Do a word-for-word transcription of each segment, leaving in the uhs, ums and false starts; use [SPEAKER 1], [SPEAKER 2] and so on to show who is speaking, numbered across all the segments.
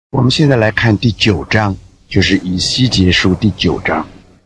[SPEAKER 1] 我们现在来看第九章，就是以西结书第九章。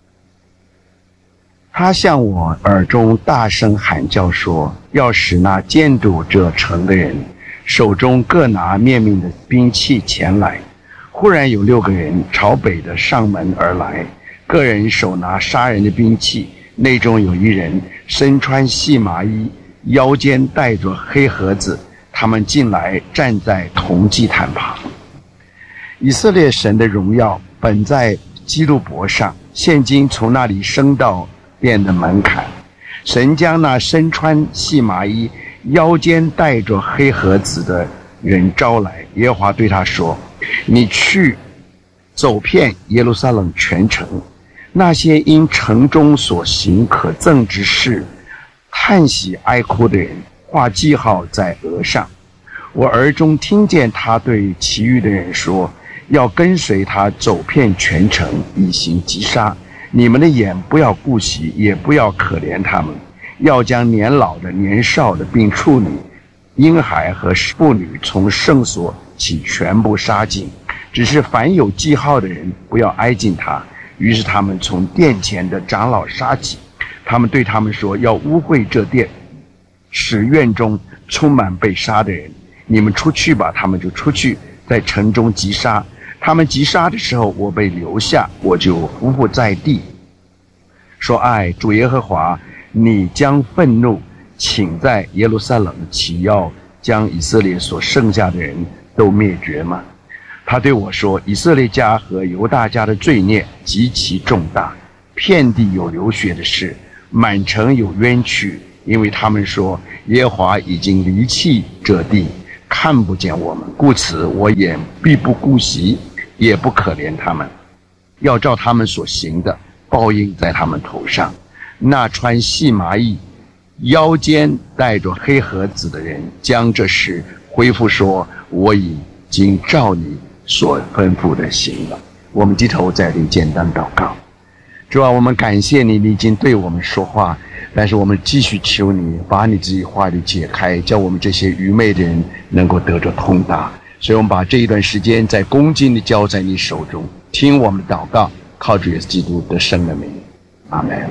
[SPEAKER 1] 他向我耳中大声喊叫说，要使那监督这城的人手中各拿灭命的兵器前来。忽然有六个人朝北的上门而来，个人手拿杀人的兵器，内中有一人身穿细麻衣，腰间带着黑盒子，他们进来站在铜祭坛旁。以色列神的荣耀本在基路伯上，现今从那里升到殿的门槛。神将那身穿细麻衣、腰间带着黑盒子的人招来，耶和华对他说，你去走遍耶路撒冷全城，那些因城中所行可憎之事叹息哀哭的人，画记号在额上。我耳中听见他对其余的人说，要跟随他走遍全城，以行击杀。你们的眼不要顾惜，也不要可怜他们，要将年老的、年少的，并处女、婴孩和妇女从圣所起全部杀尽。只是凡有记号的人，不要挨近他。于是他们从殿前的长老杀起，他们对他们说，要污秽这殿，使院中充满被杀的人。你们出去吧。他们就出去，在城中击杀。他们击杀的时候，我被留下，我就伏伏在地，说，哎，主耶和华，你将愤怒请在耶路撒冷，岂要将以色列所剩下的人都灭绝吗？他对我说，以色列家和犹大家的罪孽极其重大，遍地有流血的事，满城有冤屈，因为他们说，耶和华已经离弃这地，看不见我们，故此我也必不顾惜，也不可怜他们，要照他们所行的报应在他们头上。那穿细麻衣、腰间带着黑盒子的人将这事恢复说，我已经照你所吩咐的行了。我们低头在这里简单祷告。主啊，我们感谢你，你已经对我们说话，但是我们继续求你把你自己话语解开，叫我们这些愚昧的人能够得着通达。所以我们把这一段时间在恭敬地交在你手中，听我们的祷告，靠主耶稣基督得胜的名，阿们。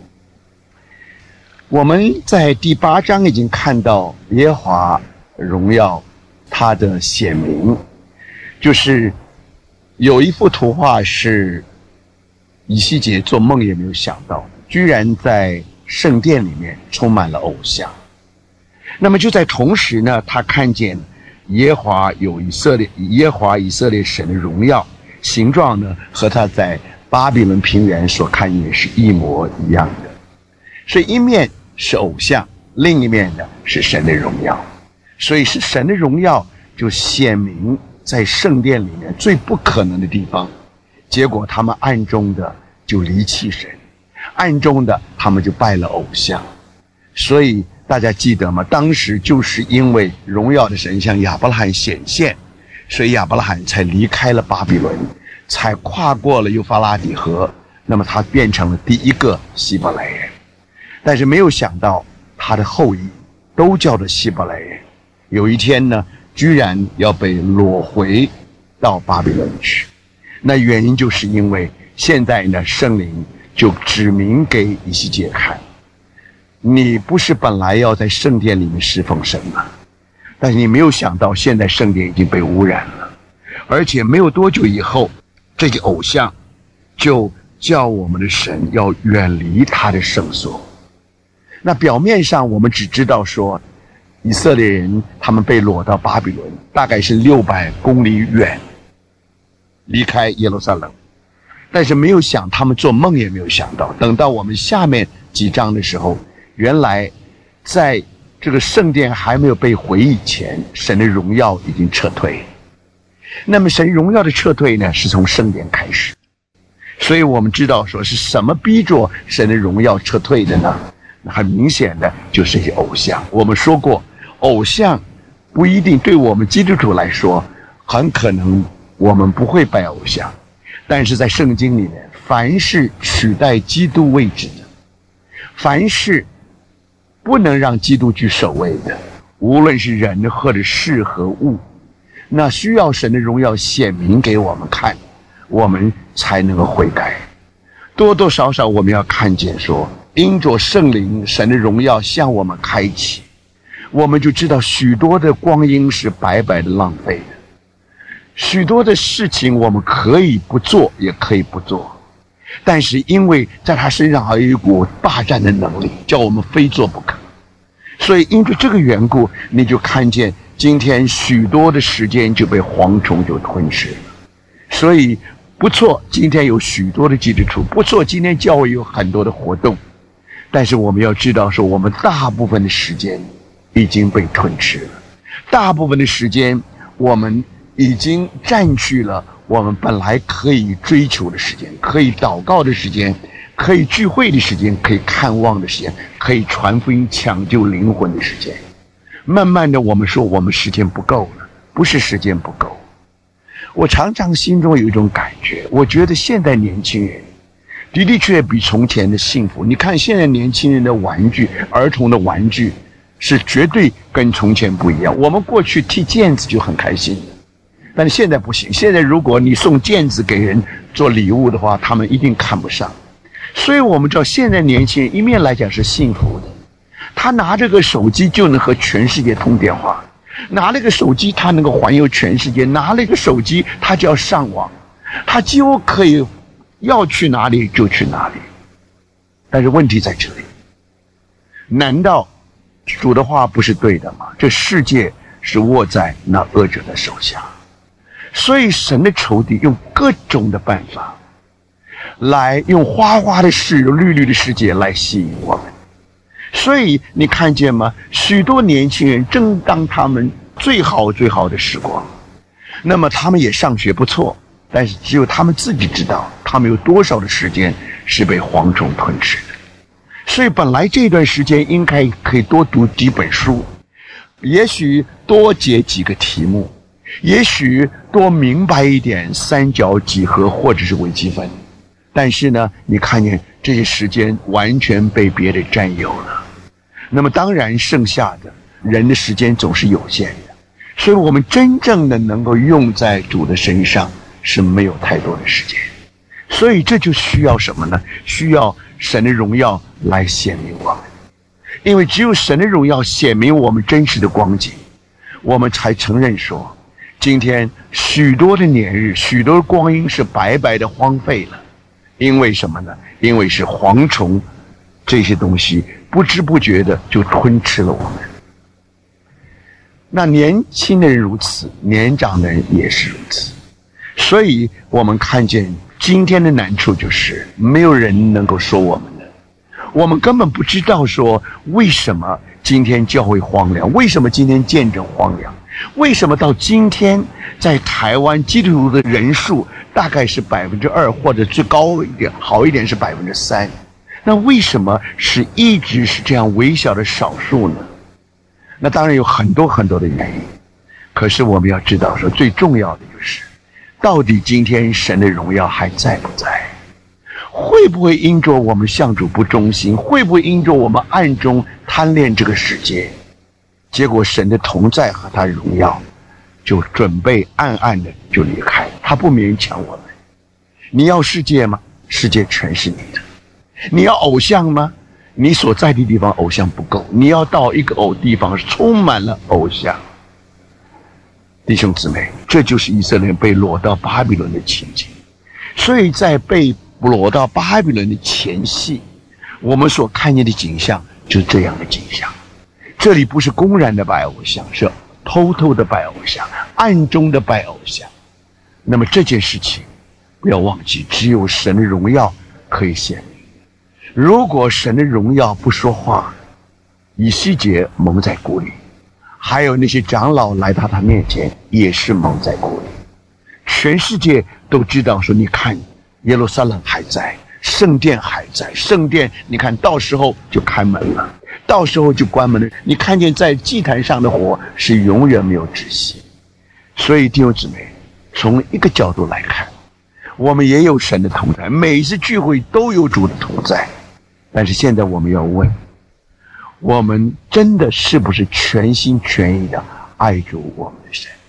[SPEAKER 1] 我们在第八章已经看到耶和华荣耀他的显明，就是有一幅图画是以西结做梦也没有想到，居然在圣殿里面充满了偶像。那么就在同时呢，他看见耶和华有以色列耶和华以色列神的荣耀，形状呢和他在巴比伦平原所看见是一模一样的。所以一面是偶像，另一面呢是神的荣耀。所以是神的荣耀就显明在圣殿里面最不可能的地方，结果他们暗中的就离弃神，暗中的他们就拜了偶像。所以大家记得吗？当时就是因为荣耀的神向亚伯拉罕显现，所以亚伯拉罕才离开了巴比伦，才跨过了幼发拉底河，那么他变成了第一个希伯来人。但是没有想到他的后裔都叫做希伯来人，有一天呢居然要被掳回到巴比伦去。那原因就是因为现在呢圣灵就指明给以西结看，你不是本来要在圣殿里面侍奉神吗？但是你没有想到现在圣殿已经被污染了，而且没有多久以后，这些偶像就叫我们的神要远离他的圣所。那表面上我们只知道说以色列人他们被掳到巴比伦，大概是六百公里远离开耶路撒冷，但是没有想，他们做梦也没有想到，等到我们下面几章的时候，原来在这个圣殿还没有被毁以前，神的荣耀已经撤退。那么神荣耀的撤退呢，是从圣殿开始。所以我们知道说是什么逼着神的荣耀撤退的呢？很明显的就是这些偶像。我们说过，偶像不一定对我们基督徒来说，很可能我们不会拜偶像，但是在圣经里面，凡是取代基督位置的，凡是不能让基督居首位的，无论是人或者事和物， 那需要神的荣耀显明给我们看，我们才能够悔改。多多少少我们要看见说，因着圣灵神的荣耀向我们开启，我们就知道许多的光阴是白白的浪费的，许多的事情我们可以不做也可以不做，但是因为在他身上还有一股霸占的能力，叫我们非做不可。所以因着这个缘故，你就看见今天许多的时间就被蝗虫就吞噬了。所以不错，今天有许多的基督徒，不错，今天教会有很多的活动，但是我们要知道说，我们大部分的时间已经被吞噬了，大部分的时间我们已经占据了我们本来可以追求的时间，可以祷告的时间，可以聚会的时间，可以看望的时间，可以传福音抢救灵魂的时间。慢慢的我们说我们时间不够了，不是时间不够。我常常心中有一种感觉，我觉得现代年轻人的的确比从前的幸福。你看现在年轻人的玩具，儿童的玩具是绝对跟从前不一样。我们过去踢毽子就很开心的，但是现在不行。现在如果你送毽子给人做礼物的话，他们一定看不上。所以我们知道现在年轻人一面来讲是幸福的，他拿这个手机就能和全世界通电话，拿了个手机他能够环游全世界，拿了一个手机他就要上网，他几乎可以要去哪里就去哪里。但是问题在这里，难道主的话不是对的吗？这世界是握在那恶者的手下，所以神的仇敌用各种的办法来用花花的事绿绿的世界来吸引我们。所以你看见吗？许多年轻人正当他们最好最好的时光，那么他们也上学不错，但是只有他们自己知道他们有多少的时间是被蝗虫吞噬的。所以本来这段时间应该可以多读几本书，也许多解几个题目，也许多明白一点三角几何或者是微积分，但是呢，你看见这些时间完全被别人占有了。那么当然剩下的人的时间总是有限的，所以我们真正的能够用在主的身上是没有太多的时间。所以这就需要什么呢？需要神的荣耀来显明我们。因为只有神的荣耀显明我们真实的光景，我们才承认说，今天许多的年日，许多的光阴是白白的荒废了。因为什么呢？因为是蝗虫这些东西不知不觉的就吞吃了我们。那年轻的人如此，年长的人也是如此。所以我们看见今天的难处就是没有人能够说我们的，我们根本不知道说为什么今天教会荒凉，为什么今天见证荒凉，为什么到今天在台湾基督徒的人数大概是百分之二，或者最高一点好一点是百分之三。那为什么是一直是这样微小的少数呢？那当然有很多很多的原因，可是我们要知道说，最重要的就是到底今天神的荣耀还在不在？会不会因着我们向主不忠心，会不会因着我们暗中贪恋这个世界，结果神的同在和他荣耀就准备暗暗的就离开，他不勉强我们。你要世界吗？世界全是你的。你要偶像吗？你所在的地方偶像不够，你要到一个偶地方充满了偶像。弟兄姊妹，这就是以色列人被掳到巴比伦的情景。所以在被掳到巴比伦的前夕，我们所看见的景象就是这样的景象。这里不是公然的拜偶像，是偷偷的拜偶像，暗中的拜偶像。那么这件事情不要忘记，只有神的荣耀可以显明。如果神的荣耀不说话，以西结蒙在鼓里，还有那些长老来到他面前也是蒙在鼓里。全世界都知道说，你看耶路撒冷还在，圣殿还在，圣殿你看到时候就开门了，到时候就关门了。你看见在祭坛上的火是永远没有止息。所以弟兄姊妹，从一个角度来看，我们也有神的同在，每一次聚会都有主的同在。但是现在我们要问，我们真的是不是全心全意的爱主我们的神？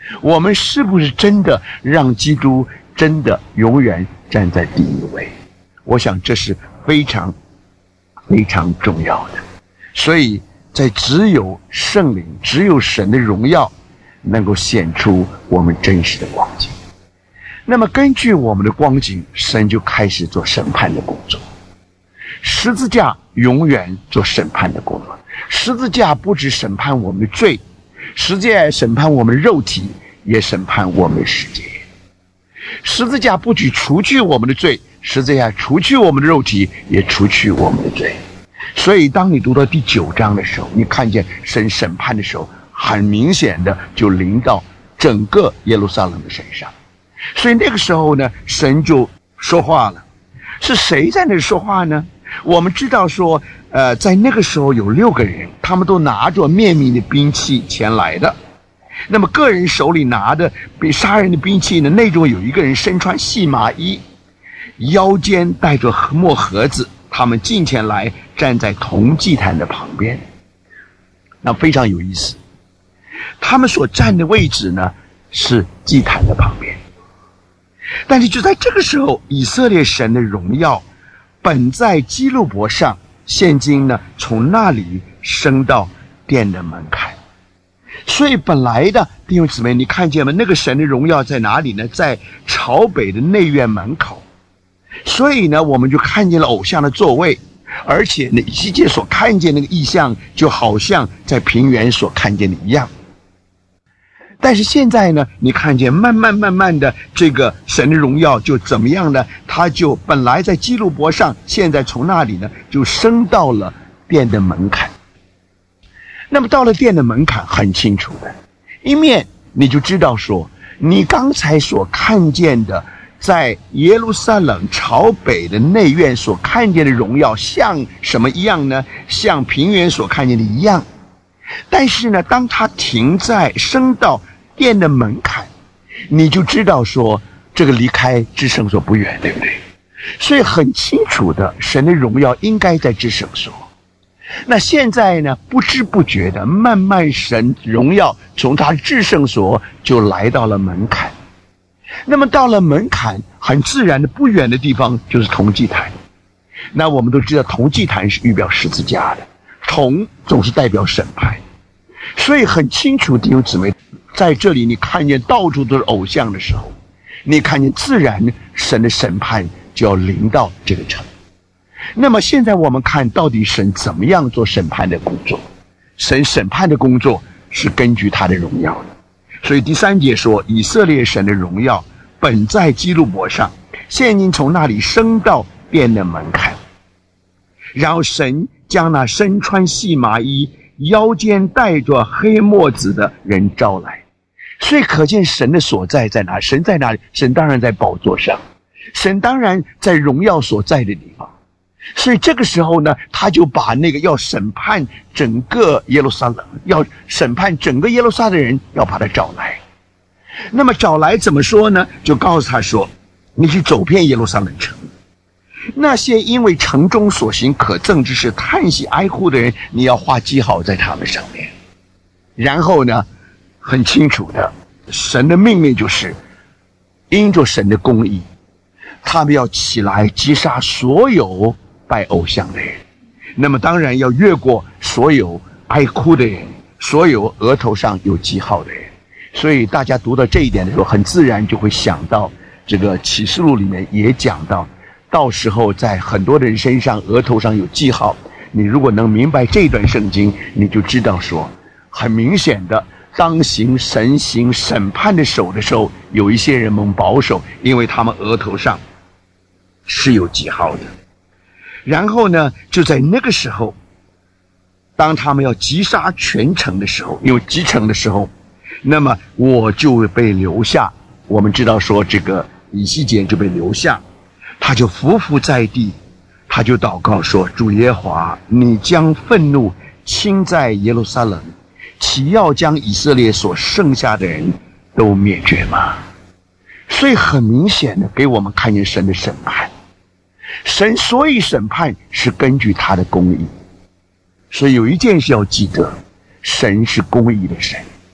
[SPEAKER 1] 我们是不是真的让基督真的永远站在第一位？我想这是非常非常重要的。所以在只有圣灵，只有神的荣耀能够显出我们真实的光景。那么根据我们的光景，神就开始做审判的工作。十字架永远做审判的工作。十字架不只审判我们的罪，十字架审判我们的肉体，也审判我们的世界。十字架不只除去我们的罪，十字架除去我们的肉体，也除去我们的罪。所以当你读到第九章的时候，你看见神审判的时候，很明显的就临到整个耶路撒冷的身上。所以那个时候呢，神就说话了。是谁在那里说话呢？我们知道说呃，在那个时候有六个人，他们都拿着灭命的兵器前来的。那么个人手里拿的比杀人的兵器呢，那种有一个人身穿细麻衣，腰间带着墨盒子，他们进前来，站在铜祭坛的旁边。那非常有意思，他们所站的位置呢是祭坛的旁边。但是就在这个时候，以色列神的荣耀本在基路伯上，现今呢从那里升到殿的门槛。所以本来的弟兄姊妹，你看见吗？那个神的荣耀在哪里呢？在朝北的内院门口。所以呢，我们就看见了偶像的座位，而且呢，以西结所看见那个异象，就好像在平原所看见的一样。但是现在呢，你看见慢慢慢慢的这个神的荣耀就怎么样呢？他就本来在基路伯上，现在从那里呢就升到了殿的门槛。那么到了殿的门槛，很清楚的，一面你就知道说，你刚才所看见的在耶路撒冷朝北的内院所看见的荣耀像什么一样呢？像平原所看见的一样。但是呢，当它停在升到殿的门槛，你就知道说这个离开至圣所不远，对不对？所以很清楚的，神的荣耀应该在至圣所。那现在呢，不知不觉的，慢慢神荣耀从他至圣所就来到了门槛。那么到了门槛，很自然的不远的地方就是铜祭坛。那我们都知道铜祭坛是预表十字架的，铜总是代表审判。所以很清楚，弟兄姊妹，在这里你看见到处都是偶像的时候，你看见自然神的审判就要临到这个城。那么现在我们看到底神怎么样做审判的工作。神审判的工作是根据他的荣耀的。所以第三节说，以色列神的荣耀本在基路伯上，现今从那里升到殿的门槛。然后神将那身穿细麻衣，腰间带着黑墨子的人招来。所以可见神的所在在哪？神在哪里？神当然在宝座上，神当然在荣耀所在的地方。所以这个时候呢，他就把那个要审判整个耶路撒冷，要审判整个耶路撒冷的人，要把他找来。那么找来怎么说呢？就告诉他说，你去走遍耶路撒冷城，那些因为城中所行可憎之事叹息哀哭的人，你要画记号在他们上面。然后呢，很清楚的，神的命令就是因着神的公义，他们要起来击杀所有拜偶像的人。那么当然要越过所有哀哭的人，所有额头上有记号的人。所以大家读到这一点的时候，很自然就会想到这个启示录里面也讲到，到时候在很多人身上额头上有记号。你如果能明白这段圣经，你就知道说，很明显的，当行神行审判的手的时候，有一些人蒙保守，因为他们额头上是有记号的。然后呢，就在那个时候，当他们要击杀全城的时候，因为击城的时候，那么我就被留下。我们知道说，这个以西结就被留下，他就伏伏在地，他就祷告说，主耶和华，你将愤怒倾在耶路撒冷，岂要将以色列所剩下的人都灭绝吗？所以很明显的给我们看见神的审判。神所以审判是根据他的公义。所以有一件事要记得，神是公义的神。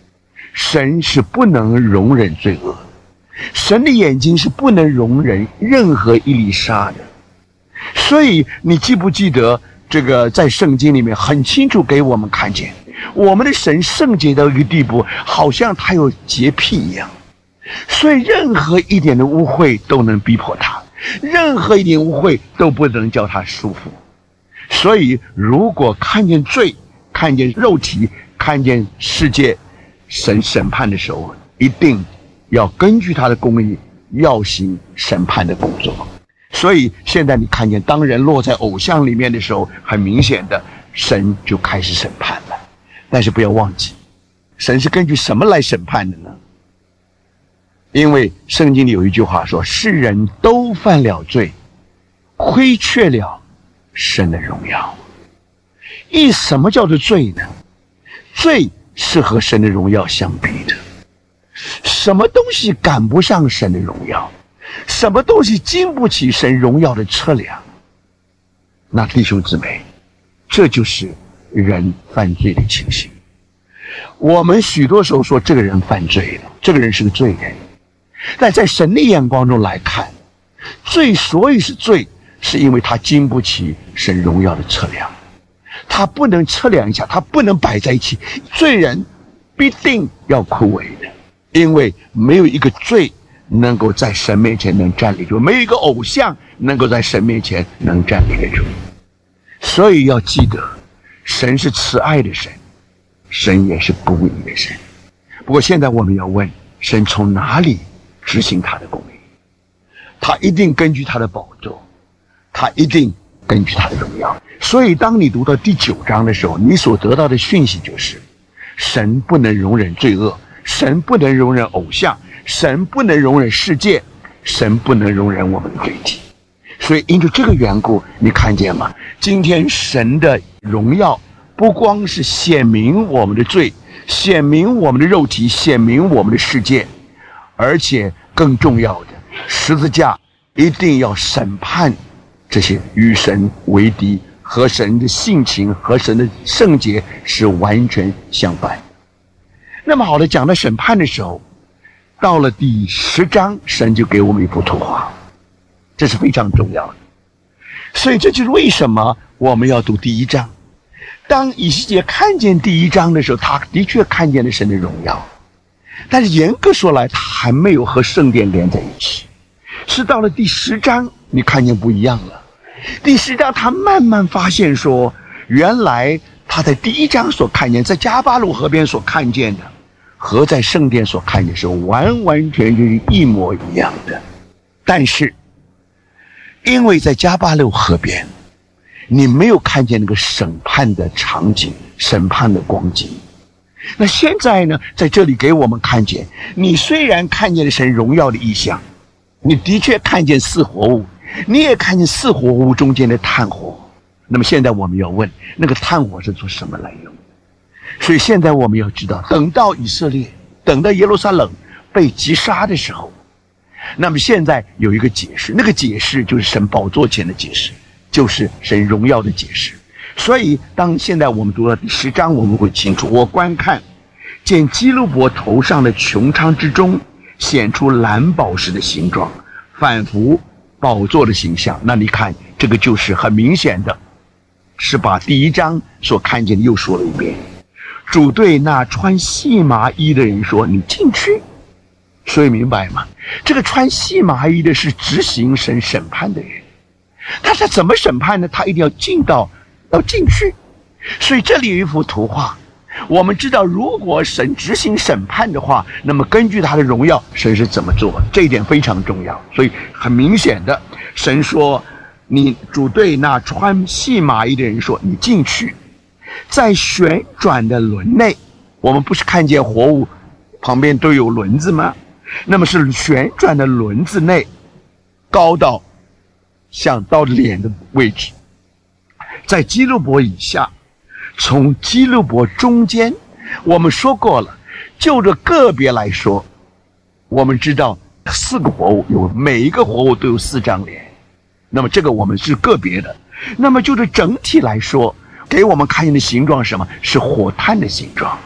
[SPEAKER 1] 神是不能容忍罪恶，神的眼睛是不能容忍任何一粒沙的。所以你记不记得这个在圣经里面很清楚给我们看见，我们的神圣洁到一个地步，好像他有洁癖一样，所以任何一点的污秽都能逼迫他，任何一点污秽都不能叫他舒服。所以如果看见罪，看见肉体，看见世界，神审判的时候一定要根据他的公义要行审判的工作。所以现在你看见当人落在偶像里面的时候，很明显的神就开始审判了。但是不要忘记，神是根据什么来审判的呢？因为圣经里有一句话说，世人都犯了罪，亏缺了神的荣耀。一什么叫做罪呢？罪是和神的荣耀相比的。什么东西赶不上神的荣耀？什么东西经不起神荣耀的测量？那弟兄姊妹，这就是人犯罪的情形。我们许多时候说这个人犯罪了，这个人是个罪人，但在神的眼光中来看，罪所以是罪，是因为他经不起神荣耀的测量，他不能测量一下，他不能摆在一起。罪人必定要枯萎的，因为没有一个罪能够在神面前能站立住，没有一个偶像能够在神面前能站立得住。所以要记得，神是慈爱的神，神也是公义的神。不过现在我们要问，神从哪里执行他的公义？他一定根据他的宝座，他一定根据他的荣耀。所以当你读到第九章的时候，你所得到的讯息就是，神不能容忍罪恶，神不能容忍偶像，神不能容忍世界，神不能容忍我们的罪体。所以因着这个缘故，你看见吗？今天神的荣耀不光是显明我们的罪，显明我们的肉体，显明我们的世界，而且更重要的，十字架一定要审判这些与神为敌，和神的性情和神的圣洁是完全相反。那么好的，讲到审判的时候，到了第十章，神就给我们一幅图画，这是非常重要的。所以这就是为什么我们要读第一章。当以西结看见第一章的时候，他的确看见了神的荣耀，但是严格说来，他还没有和圣殿连在一起。是到了第十章，你看见不一样了。第十章他慢慢发现说，原来他在第一章所看见，在迦巴鲁河边所看见的，和在圣殿所看见的是完完全全是一模一样的。但是因为在迦巴鲁河边，你没有看见那个审判的场景，审判的光景。那现在呢，在这里给我们看见，你虽然看见了神荣耀的意象，你的确看见四活物，你也看见四活物中间的炭火。那么现在我们要问，那个炭火是做什么来用？所以现在我们要知道，等到以色列，等到耶路撒冷被击杀的时候，那么现在有一个解释，那个解释就是神宝座前的解释，就是神荣耀的解释。所以当现在我们读到第十章，我们会清楚，我观看见基路伯头上的穹苍之中显出蓝宝石的形状，仿佛宝座的形象。那你看，这个就是很明显的，是把第一章所看见的又说了一遍。主对那穿细麻衣的人说，你进去。所以明白吗？这个穿细麻衣的是执行神审判的人，他是怎么审判呢？他一定要进到要进去。所以这里有一幅图画，我们知道如果神执行审判的话，那么根据他的荣耀，神是怎么做，这一点非常重要。所以很明显的，神说，你主对那穿细麻衣的人说，你进去。在旋转的轮内，我们不是看见活物旁边都有轮子吗？那么是旋转的轮子内，高到像到脸的位置。在基路伯以下，从基路伯中间，我们说过了，就着个别来说，我们知道四个活物，有每一个活物都有四张脸，那么这个我们是个别的。那么就着整体来说，给我们看见的形状是什么？是火炭的形状。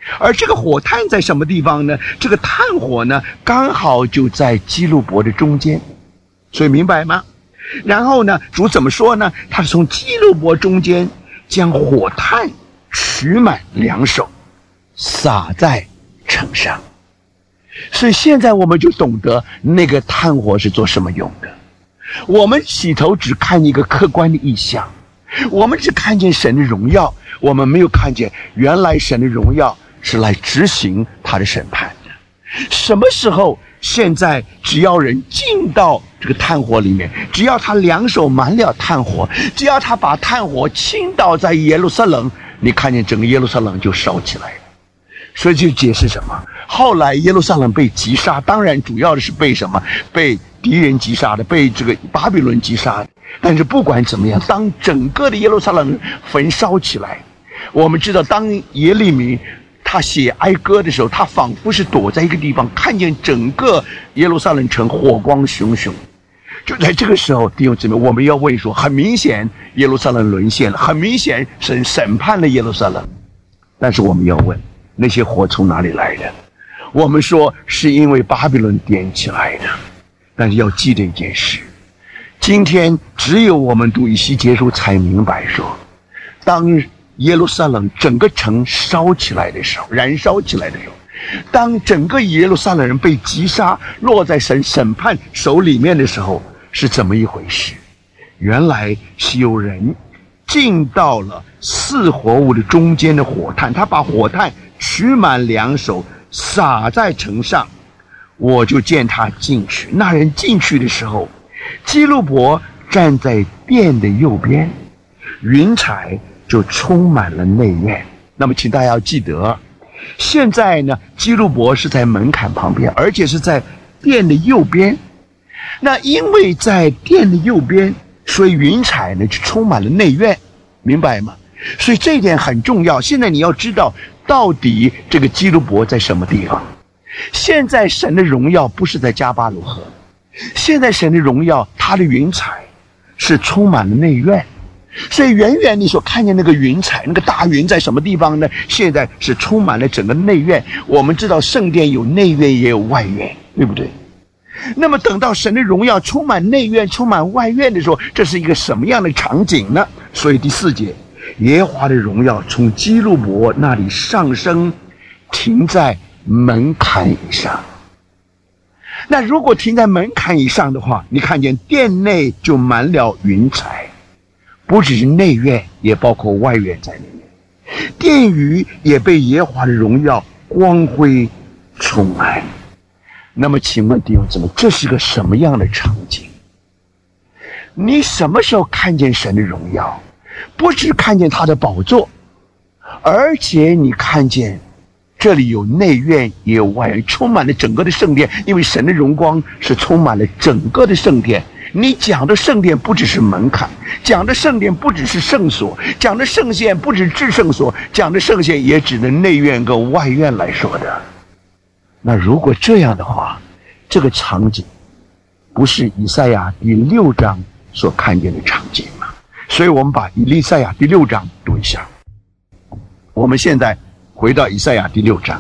[SPEAKER 1] 而这个火炭在什么地方呢？这个炭火呢，刚好就在基路伯的中间，所以明白吗？然后呢，主怎么说呢？他是从基路伯中间将火炭取满两手，撒在城上。所以现在我们就懂得那个炭火是做什么用的。我们起头只看一个客观的意象，我们只看见神的荣耀，我们没有看见原来神的荣耀是来执行他的审判的。什么时候？现在只要人进到这个炭火里面，只要他两手满了炭火，只要他把炭火倾倒在耶路撒冷，你看见整个耶路撒冷就烧起来了。所以就解释什么？后来耶路撒冷被击杀，当然主要的是被什么？被敌人击杀的，被这个巴比伦击杀的。但是不管怎么样，当整个的耶路撒冷焚烧起来，我们知道当耶利米他写哀歌的时候，他仿佛是躲在一个地方，看见整个耶路撒冷城火光熊熊。就在这个时候，弟兄姊妹，我们要问说，很明显耶路撒冷沦陷了，很明显神审判了耶路撒冷。但是我们要问，那些火从哪里来的？我们说是因为巴比伦点起来的。但是要记得一件事，今天只有我们读以西结书才明白说，当耶路撒冷整个城烧起来的时候，燃烧起来的时候，当整个耶路撒冷人被击杀，落在神审判手里面的时候，是怎么一回事？原来是有人进到了四活物的中间的火炭，他把火炭取满两手，撒在城上，我就见他进去。那人进去的时候，基路伯站在殿的右边，云彩就充满了内院。那么请大家要记得，现在呢，基路伯是在门槛旁边，而且是在殿的右边。那因为在殿的右边，所以云彩呢就充满了内院，明白吗？所以这一点很重要。现在你要知道，到底这个基路伯在什么地方？现在神的荣耀不是在加巴鲁河，现在神的荣耀，他的云彩是充满了内院。所以远远你所看见那个云彩，那个大云在什么地方呢？现在是充满了整个内院。我们知道圣殿有内院也有外院，对不对？那么等到神的荣耀充满内院充满外院的时候，这是一个什么样的场景呢？所以第四节，耶和华的荣耀从基路伯那里上升，停在门槛以上。那如果停在门槛以上的话，你看见殿内就满了云彩，不只是内院，也包括外院在里面。殿宇也被耶和华的荣耀光辉充满。那么请问弟兄姊妹，这是个什么样的场景？你什么时候看见神的荣耀？不只看见他的宝座，而且你看见这里有内院也有外院，充满了整个的圣殿，因为神的荣光是充满了整个的圣殿。你讲的圣殿不只是门槛，讲的圣殿不只是圣所，讲的圣殿不只是至圣所，讲的圣殿也指的内院跟外院来说的。那如果这样的话，这个场景不是以赛亚第六章所看见的场景吗？所以我们把以赛亚第六章读一下。我们现在回到以赛亚第六章，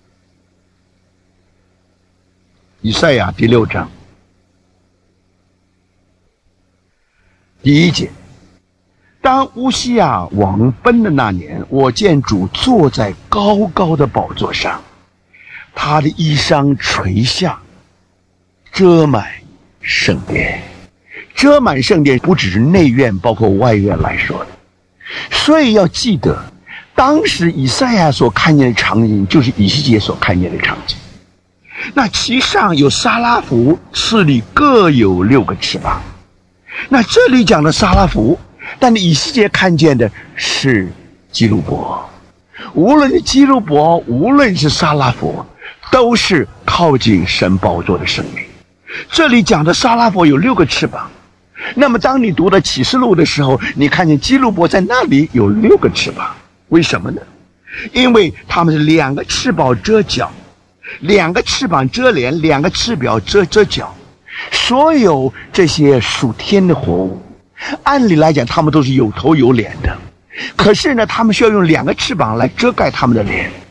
[SPEAKER 1] 以赛亚第六章第一节，当乌西亚王奔的那年，我见主坐在高高的宝座上，他的衣裳垂下，遮满圣殿。遮满圣殿不只是内院，包括外院来说的。所以要记得，当时以赛亚所看见的场景，就是以西结所看见的场景。那其上有沙拉弗，翅里各有六个翅膀。那这里讲的沙拉弗，但以西结看见的是基路伯。无论是基路伯，无论是沙拉弗，都是靠近神宝座的生命。这里讲的沙拉弗有六个翅膀，那么当你读的启示录的时候，你看见基路伯在那里有六个翅膀。为什么呢？因为他们是两个翅膀遮脚，两个翅膀遮脸，两个翅膀遮遮脚。所有这些属天的活物，按理来讲他们都是有头有脸的，可是呢他们需要用两个翅膀来遮盖他们的脸。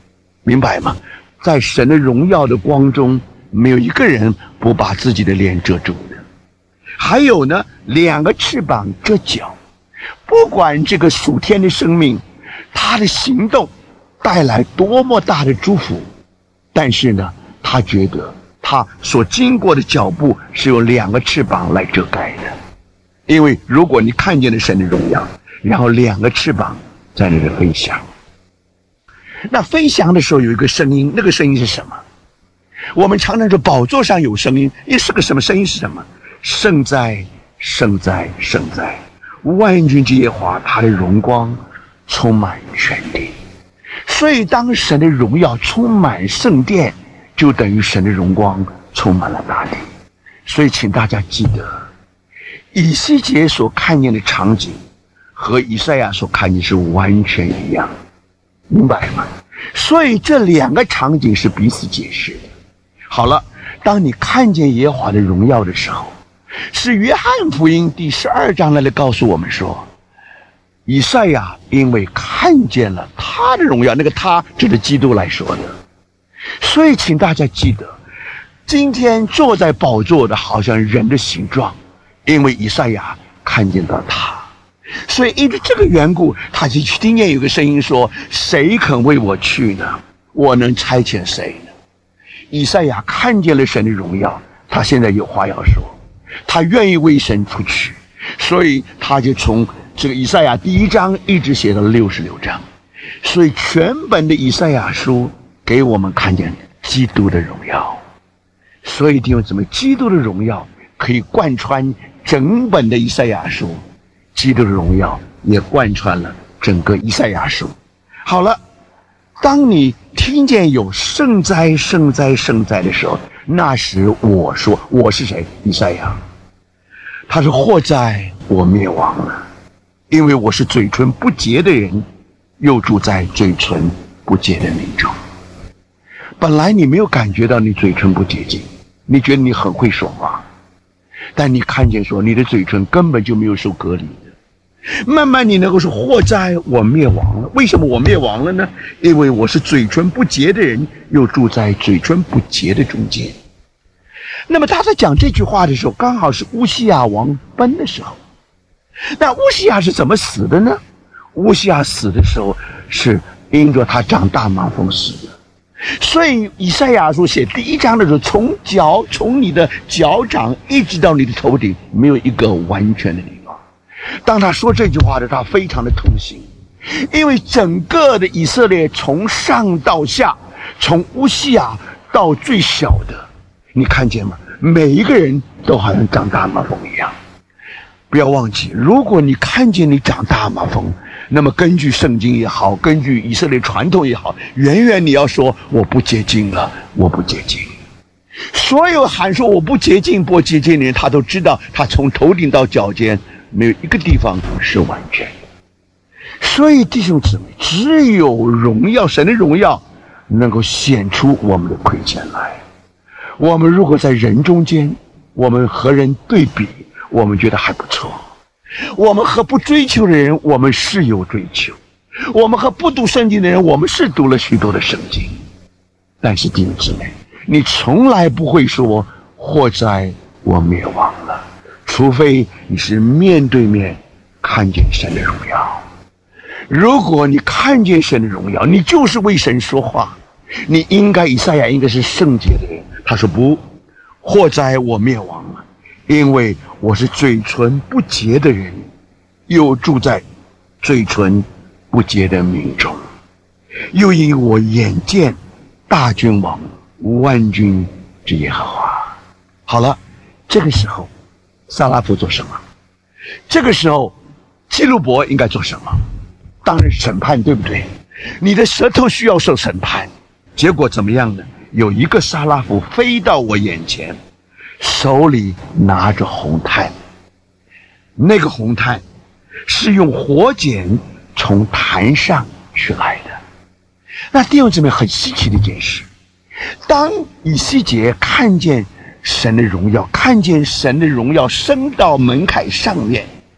[SPEAKER 1] 明白吗？在神的荣耀的光中，没有一个人不把自己的脸遮住的。还有呢，两个翅膀遮脚，不管这个属天的生命，他的行动带来多么大的祝福，但是呢，他觉得他所经过的脚步是由两个翅膀来遮盖的。因为如果你看见了神的荣耀，然后两个翅膀在那里飞翔，那飞翔的时候有一个声音，那个声音是什么？我们常常说宝座上有声音，也是个什么声音？是什么？圣在，圣在，圣在，万军之耶和华，他的荣光充满全地。所以当神的荣耀充满圣殿，就等于神的荣光充满了大地。所以请大家记得，以西结所看见的场景和以赛亚所看见是完全一样，明白吗？所以这两个场景是彼此解释的。好了，当你看见耶和华的荣耀的时候，是约翰福音第十二章来告诉我们说，以赛亚因为看见了他的荣耀，那个他指的基督来说的。所以请大家记得，今天坐在宝座的好像人的形状，因为以赛亚看见到他，所以因为这个缘故，他就听见有个声音说，谁肯为我去呢？我能差遣谁呢？以赛亚看见了神的荣耀，他现在有话要说，他愿意为神出去，所以他就从这个以赛亚第一章一直写到六十六章。所以全本的以赛亚书给我们看见基督的荣耀。所以弟兄姊妹，基督的荣耀可以贯穿整本的以赛亚书，基督的荣耀也贯穿了整个以赛亚书。好了，当你听见有圣哉圣哉圣哉的时候，那时我说，我是谁？以赛亚。他说，祸哉我灭亡了，因为我是嘴唇不洁的人，又住在嘴唇不洁的民中。本来你没有感觉到你嘴唇不洁净，你觉得你很会说话，但你看见说你的嘴唇根本就没有受隔离的。慢慢你能够说，祸哉我灭亡了。为什么我灭亡了呢？因为我是嘴唇不洁的人，又住在嘴唇不洁的中间。那么他在讲这句话的时候，刚好是乌西亚王崩的时候。那乌西亚是怎么死的呢？乌西亚死的时候是因着他长大麻风死的。所以以赛亚书写第一章的时候，从脚从你的脚掌一直到你的头顶，没有一个完全的地方。当他说这句话的时候，他非常的痛心，因为整个的以色列从上到下，从乌西亚到最小的，你看见吗？每一个人都好像长大麻风一样。不要忘记，如果你看见你长大麻风，那么根据圣经也好，根据以色列传统也好，远远你要说我不洁净了，我不洁净。所有喊说我不洁净不洁净的人，他都知道他从头顶到脚尖没有一个地方是完全的。所以弟兄姊妹，只有荣耀，神的荣耀能够显出我们的亏欠来。我们如果在人中间，我们和人对比，我们觉得还不错。我们和不追求的人，我们是有追求；我们和不读圣经的人，我们是读了许多的圣经。但是弟兄姊妹，你从来不会说祸哉我灭亡了，除非你是面对面看见神的荣耀。如果你看见神的荣耀，你就是为神说话，你应该以赛亚应该是圣洁的人。他说不，祸哉我灭亡了，因为我是嘴唇不洁的人，又住在嘴唇不洁的民中，又因我眼见大君王万军之耶和华。好了，这个时候撒拉弗做什么？这个时候基路伯应该做什么？当然审判，对不对？你的舌头需要受审判。结果怎么样呢？有一个撒拉弗飞到我眼前，手里拿着红炭，那个红炭是用火剪从坛上取来的。那弟兄姊妹，很稀奇的一件事，当以西结看见神的荣耀，看见神的荣耀升到门槛上面，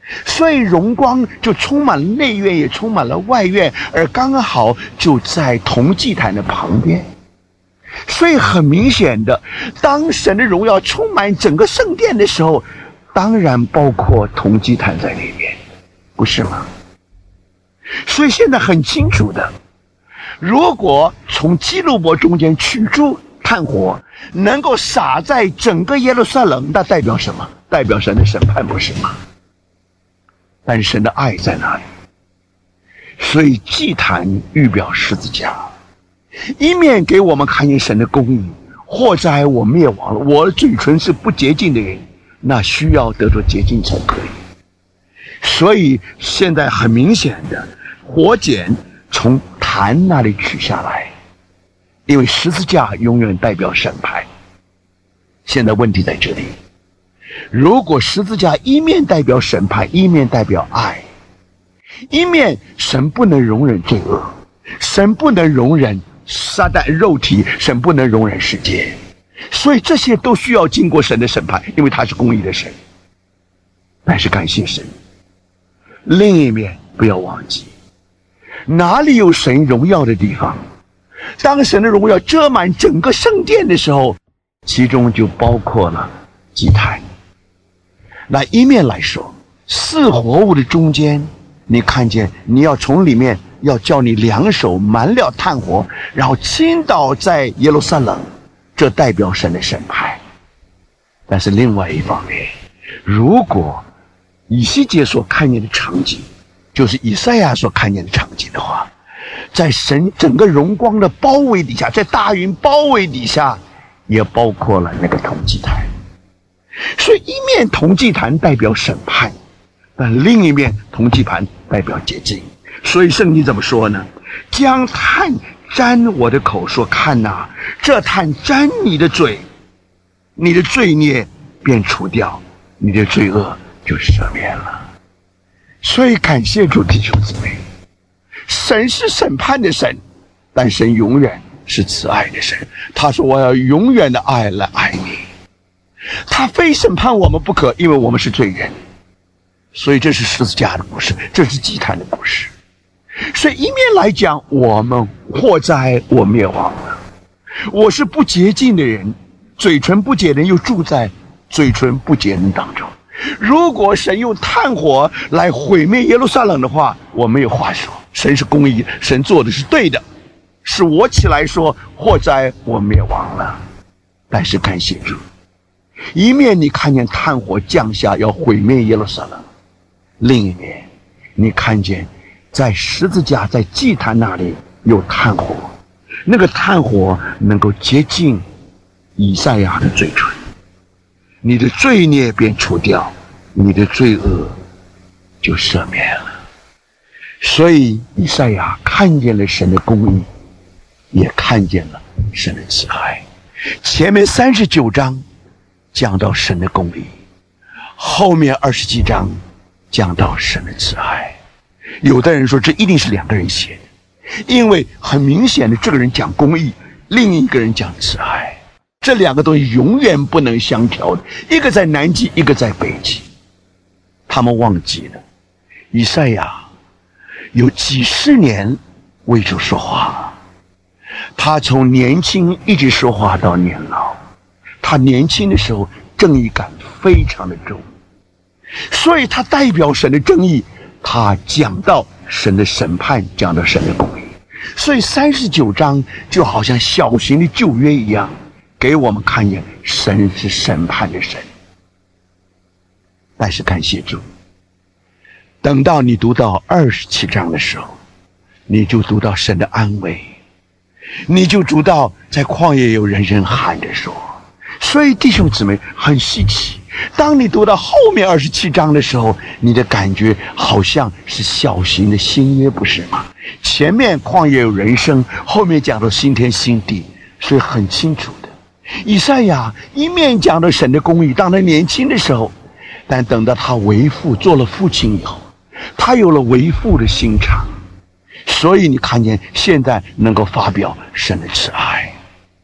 [SPEAKER 1] 所以荣光就充满了内院，也充满了外院，而刚刚好就在铜祭坛的旁边。所以很明显的，当神的荣耀充满整个圣殿的时候，当然包括铜祭坛在里面，不是吗？所以现在很清楚的，如果从基路伯中间取出炭火，能够洒在整个耶路撒冷，那代表什么？代表神的审判，不是吗？但神的爱在哪里？所以祭坛预表十字架，一面给我们看见神的公义，祸灾我灭亡了，我的嘴唇是不洁净的人，那需要得着洁净才可以。所以现在很明显的，火剪从坛那里取下来，因为十字架永远代表审判。现在问题在这里，如果十字架一面代表审判，一面代表爱，一面神不能容忍罪恶，神不能容忍撒旦肉体，神不能容忍世界，所以这些都需要经过神的审判，因为他是公义的神。但是感谢神，另一面不要忘记，哪里有神荣耀的地方，当神的荣耀遮满整个圣殿的时候，其中就包括了祭坛。那一面来说，四活物的中间，你看见你要从里面要叫你两手满了炭火，然后倾倒在耶路撒冷，这代表神的审判。但是另外一方面，如果以西结所看见的场景就是以赛亚所看见的场景的话，在神整个荣光的包围底下，在大云包围底下，也包括了那个铜祭坛。所以一面铜祭坛代表审判，但另一面铜祭坛代表洁净。所以圣经怎么说呢？将炭沾我的口，说看哪，这炭沾你的嘴，你的罪孽便除掉，你的罪恶就赦免了。所以感谢主，弟兄姊妹，神是审判的神，但神永远是慈爱的神。他说我要永远的爱来爱你，他非审判我们不可，因为我们是罪人。所以这是十字架的故事，这是祭坛的故事。所以一面来讲，我们祸灾，我灭亡了，我是不洁净的人，嘴唇不洁的人又住在嘴唇不洁人当中。如果神用炭火来毁灭耶路撒冷的话，我没有话说，神是公义，神做的是对的，是我起来说祸灾我灭亡了。但是感谢主，一面你看见炭火降下要毁灭耶路撒冷，另一面你看见在十字架在祭坛那里有炭火，那个炭火能够洁净以赛亚的嘴唇，你的罪孽便除掉，你的罪恶就赦免了。所以以赛亚看见了神的公义，也看见了神的慈爱。前面三十九章讲到神的公义，后面二十几章讲到神的慈爱。有的人说这一定是两个人写的，因为很明显的这个人讲公义，另一个人讲慈爱，这两个东西永远不能相调的，一个在南极，一个在北极。他们忘记了以赛亚有几十年为主说话，他从年轻一直说话到年老，他年轻的时候正义感非常的重，所以他代表神的正义，他讲到神的审判，讲到神的公义。所以三十九章就好像小型的旧约一样，给我们看见神是审判的神。但是感谢主，等到你读到二十七章的时候，你就读到神的安慰，你就读到在旷野有人声喊着说。所以弟兄姊妹很稀奇，当你读到后面二十七章的时候，你的感觉好像是小型的新约，不是吗？前面旷野有人声，后面讲到新天新地，所以很清楚的。以赛亚一面讲到神的公义，当他年轻的时候，但等到他为父做了父亲以后，他有了为父的心肠，所以你看见现在能够发表神的慈爱。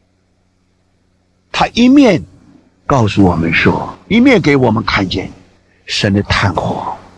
[SPEAKER 1] 他一面告诉我们说，一面给我们看见神的炭火，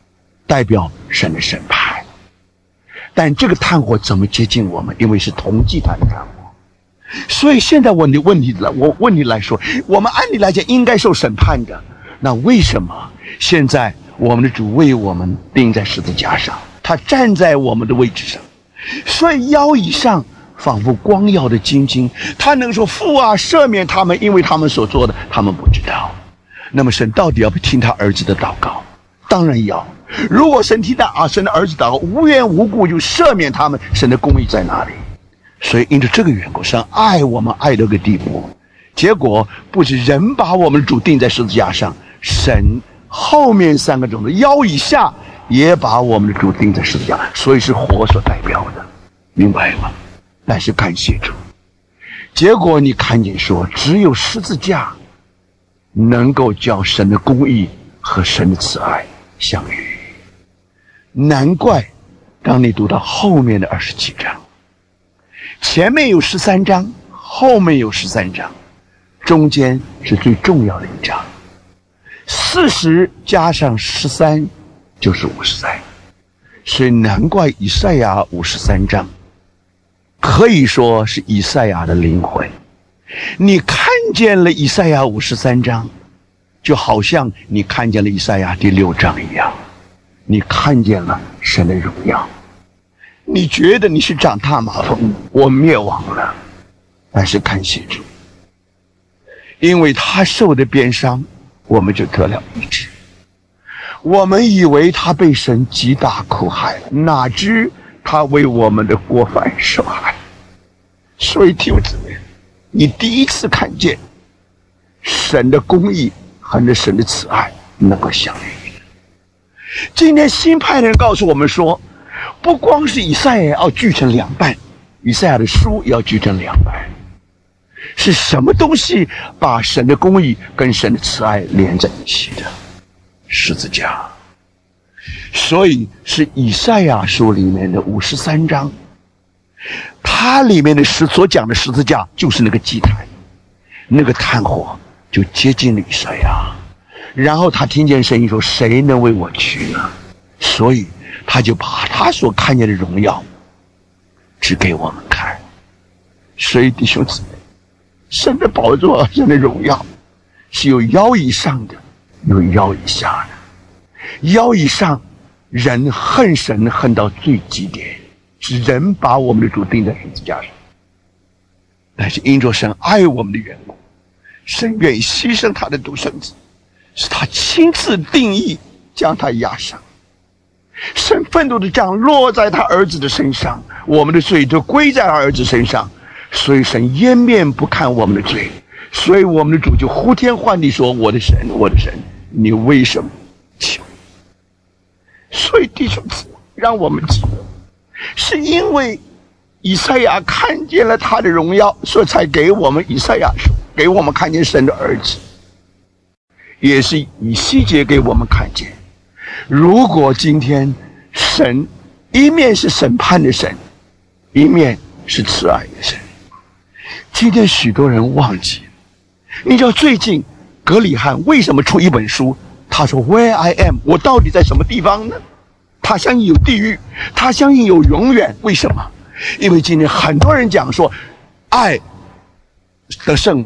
[SPEAKER 1] 代表神的审判。但这个炭火怎么接近我们？因为是同祭坛的炭火。所以现在我的问题来，我问题来说，我们按理来讲应该受审判的，那为什么现在我们的主为我们钉在十字架上，他站在我们的位置上，所以腰以上仿佛光耀的金睛，他能说父啊赦免他们，因为他们所做的他们不知道。那么神到底要不听他儿子的祷告？当然要。如果神听到啊神的儿子祷告无缘无故就赦免他们，神的公义在哪里？所以因着这个缘故，神爱我们爱到个地步，结果不止人把我们的主钉在十字架上，神后面三个种子腰以下也把我们的主钉在十字架，所以是火所代表的，明白吗？但是感谢主，结果你看见说只有十字架能够叫神的公义和神的慈爱相遇。难怪当你读到后面的二十七章，前面有十三章，后面有十三章，中间是最重要的一章，四十加上十三就是五十三，所以难怪以赛亚五十三章可以说是以赛亚的灵魂。你看见了以赛亚五十三章，就好像你看见了以赛亚第六章一样，你看见了神的荣耀。你觉得你是长大麻风，我灭亡了，但是感谢主，因为他受的鞭伤，我们就得了医治。我们以为他被神击打苦害了，哪知他为我们的过犯受害。所以弟兄姊妹，你第一次看见神的公义和神的慈爱能够相遇。今天新派的人告诉我们说，不光是以赛亚要锯成两半，以赛亚的书也要锯成两半。是什么东西把神的公义跟神的慈爱连在一起的？十字架。所以是以赛亚书里面的五十三章，它里面的十所讲的十字架就是那个祭坛，那个炭火就接近了以赛亚，然后他听见声音说，谁能为我去呢？所以他就把他所看见的荣耀指给我们看。所以弟兄姊妹，神的宝座，神的荣耀是有腰以上的，有腰以下的。腰以上，人恨神恨到最极点，是人把我们的主钉在十字架上。但是因着神爱我们的缘故，神愿意牺牲他的独生子，是他亲自定义将他压伤。神愤怒的杖落在他儿子的身上，我们的罪就归在他儿子身上，所以神掩面不看我们的罪，所以我们的主就呼天唤地说，我的神，我的神，你为什么求？所以弟兄姊妹，让我们记得，是因为以赛亚看见了他的荣耀，所以才给我们以赛亚书，给我们看见神的儿子。也是以西结给我们看见，如果今天神一面是审判的神，一面是慈爱的神，今天许多人忘记了。你知道最近格里汉为什么出一本书，他说 Where I am， 我到底在什么地方呢？他相信有地狱，他相信有永远。为什么？因为今天很多人讲说爱得胜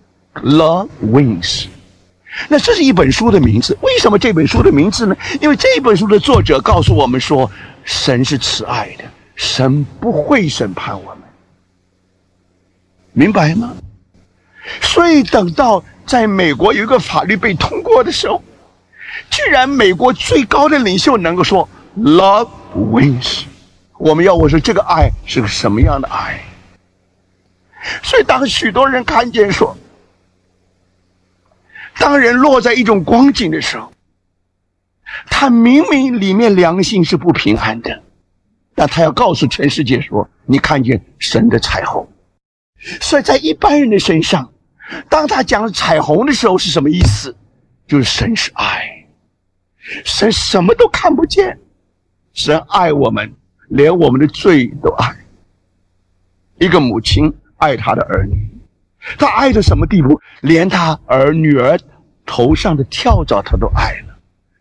[SPEAKER 1] Love wins， 那这是一本书的名字。为什么这本书的名字呢？因为这本书的作者告诉我们说，神是慈爱的，神不会审判我们，明白吗？所以等到在美国有一个法律被通过的时候，居然美国最高的领袖能够说 Love wins。 我们要我说这个爱是个什么样的爱？所以当许多人看见说，当人落在一种光景的时候，他明明里面良心是不平安的，但他要告诉全世界说，你看见神的彩虹。所以在一般人的身上，当他讲彩虹的时候是什么意思？就是神是爱，神什么都看不见，神爱我们，连我们的罪都爱。一个母亲爱她的儿女，她爱到什么地步？连她儿女儿头上的跳蚤她都爱了，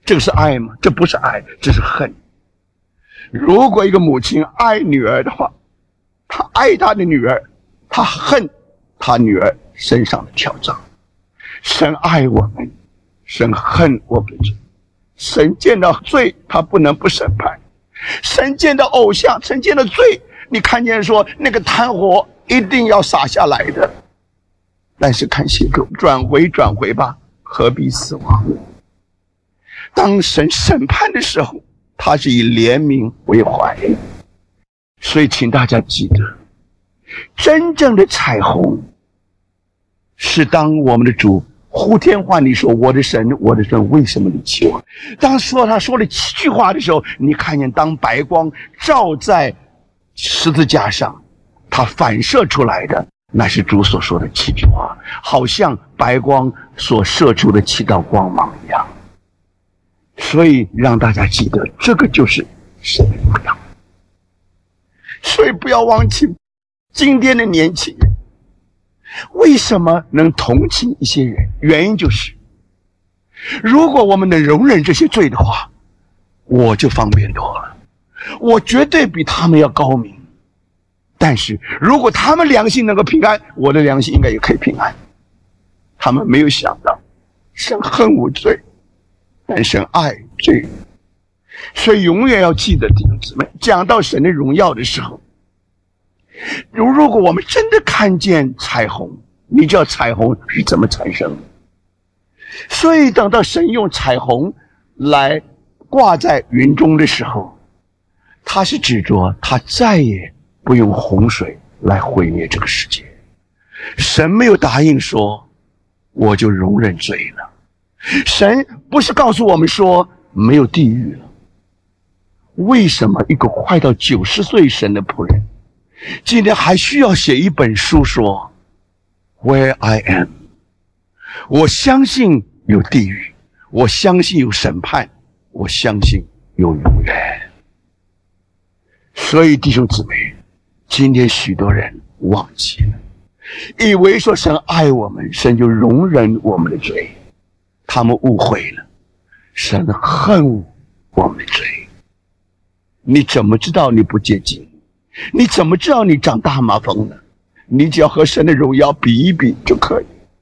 [SPEAKER 1] 这个是爱吗？这不是爱，这是恨。如果一个母亲爱女儿的话，她爱她的女儿，她恨她女儿身上的挑战。神爱我们，神恨我们的罪。神见到罪，他不能不审判。神见到偶像，神见到罪，你看见说那个炭火一定要洒下来的。但是看写主，转回转回吧，何必死亡？当神审判的时候，他是以怜悯为怀。所以请大家记得，真正的彩虹是当我们的主呼天唤地说，我的神，我的神，为什么离弃我？当说他说了七句话的时候，你看见当白光照在十字架上，它反射出来的那是主所说的七句话，好像白光所射出的七道光芒一样。所以让大家记得，这个就是神的荣耀。所以不要忘记，今天的年轻人为什么能同情一些人？原因就是，如果我们能容忍这些罪的话，我就方便多了，我绝对比他们要高明。但是如果他们良心能够平安，我的良心应该也可以平安。他们没有想到，神恨无罪，但神爱罪人。所以永远要记得，弟兄姊妹，讲到神的荣耀的时候，如如果我们真的看见彩虹，你知道彩虹是怎么产生的。所以等到神用彩虹来挂在云中的时候，他是指着他再也不用洪水来毁灭这个世界。神没有答应说我就容忍罪了，神不是告诉我们说没有地狱了。为什么一个快到九十岁神的仆人今天还需要写一本书说 Where I am？ 我相信有地狱，我相信有审判，我相信有永远。所以弟兄姊妹，今天许多人忘记了，以为说神爱我们，神就容忍我们的罪。他们误会了，神恨我们的罪。你怎么知道你不洁净？你怎么知道你长大麻风呢？你只要和神的荣耀比一比就可以。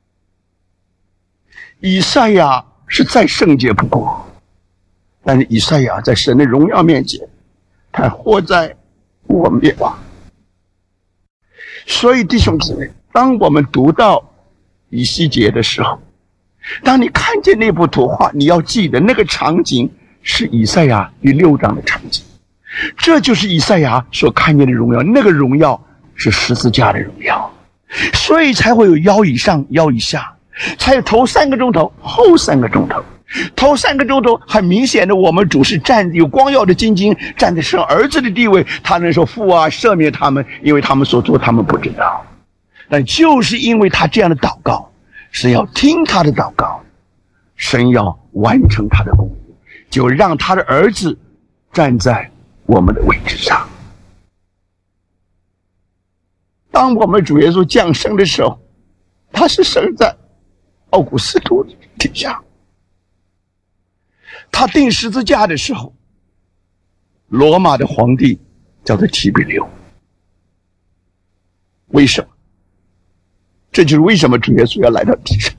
[SPEAKER 1] 以赛亚是再圣洁不过，但是以赛亚在神的荣耀面前，他活在我灭亡。所以弟兄姊妹，当我们读到以西结的时候，当你看见那幅图画，你要记得那个场景是以赛亚第六章的场景。这就是以赛亚所看见的荣耀，那个荣耀是十字架的荣耀，所以才会有腰以上腰以下，才有头三个钟头后三个钟头。头三个钟头很明显的，我们主是站有光耀的金睛，站在神儿子的地位，他能说父啊赦免他们，因为他们所做他们不知道。但就是因为他这样的祷告，神要听他的祷告，神要完成他的公义，就让他的儿子站在我们的位置上。当我们主耶稣降生的时候，他是生在奥古斯都底下。他钉十字架的时候，罗马的皇帝叫做提比留。为什么？这就是为什么主耶稣要来到地上。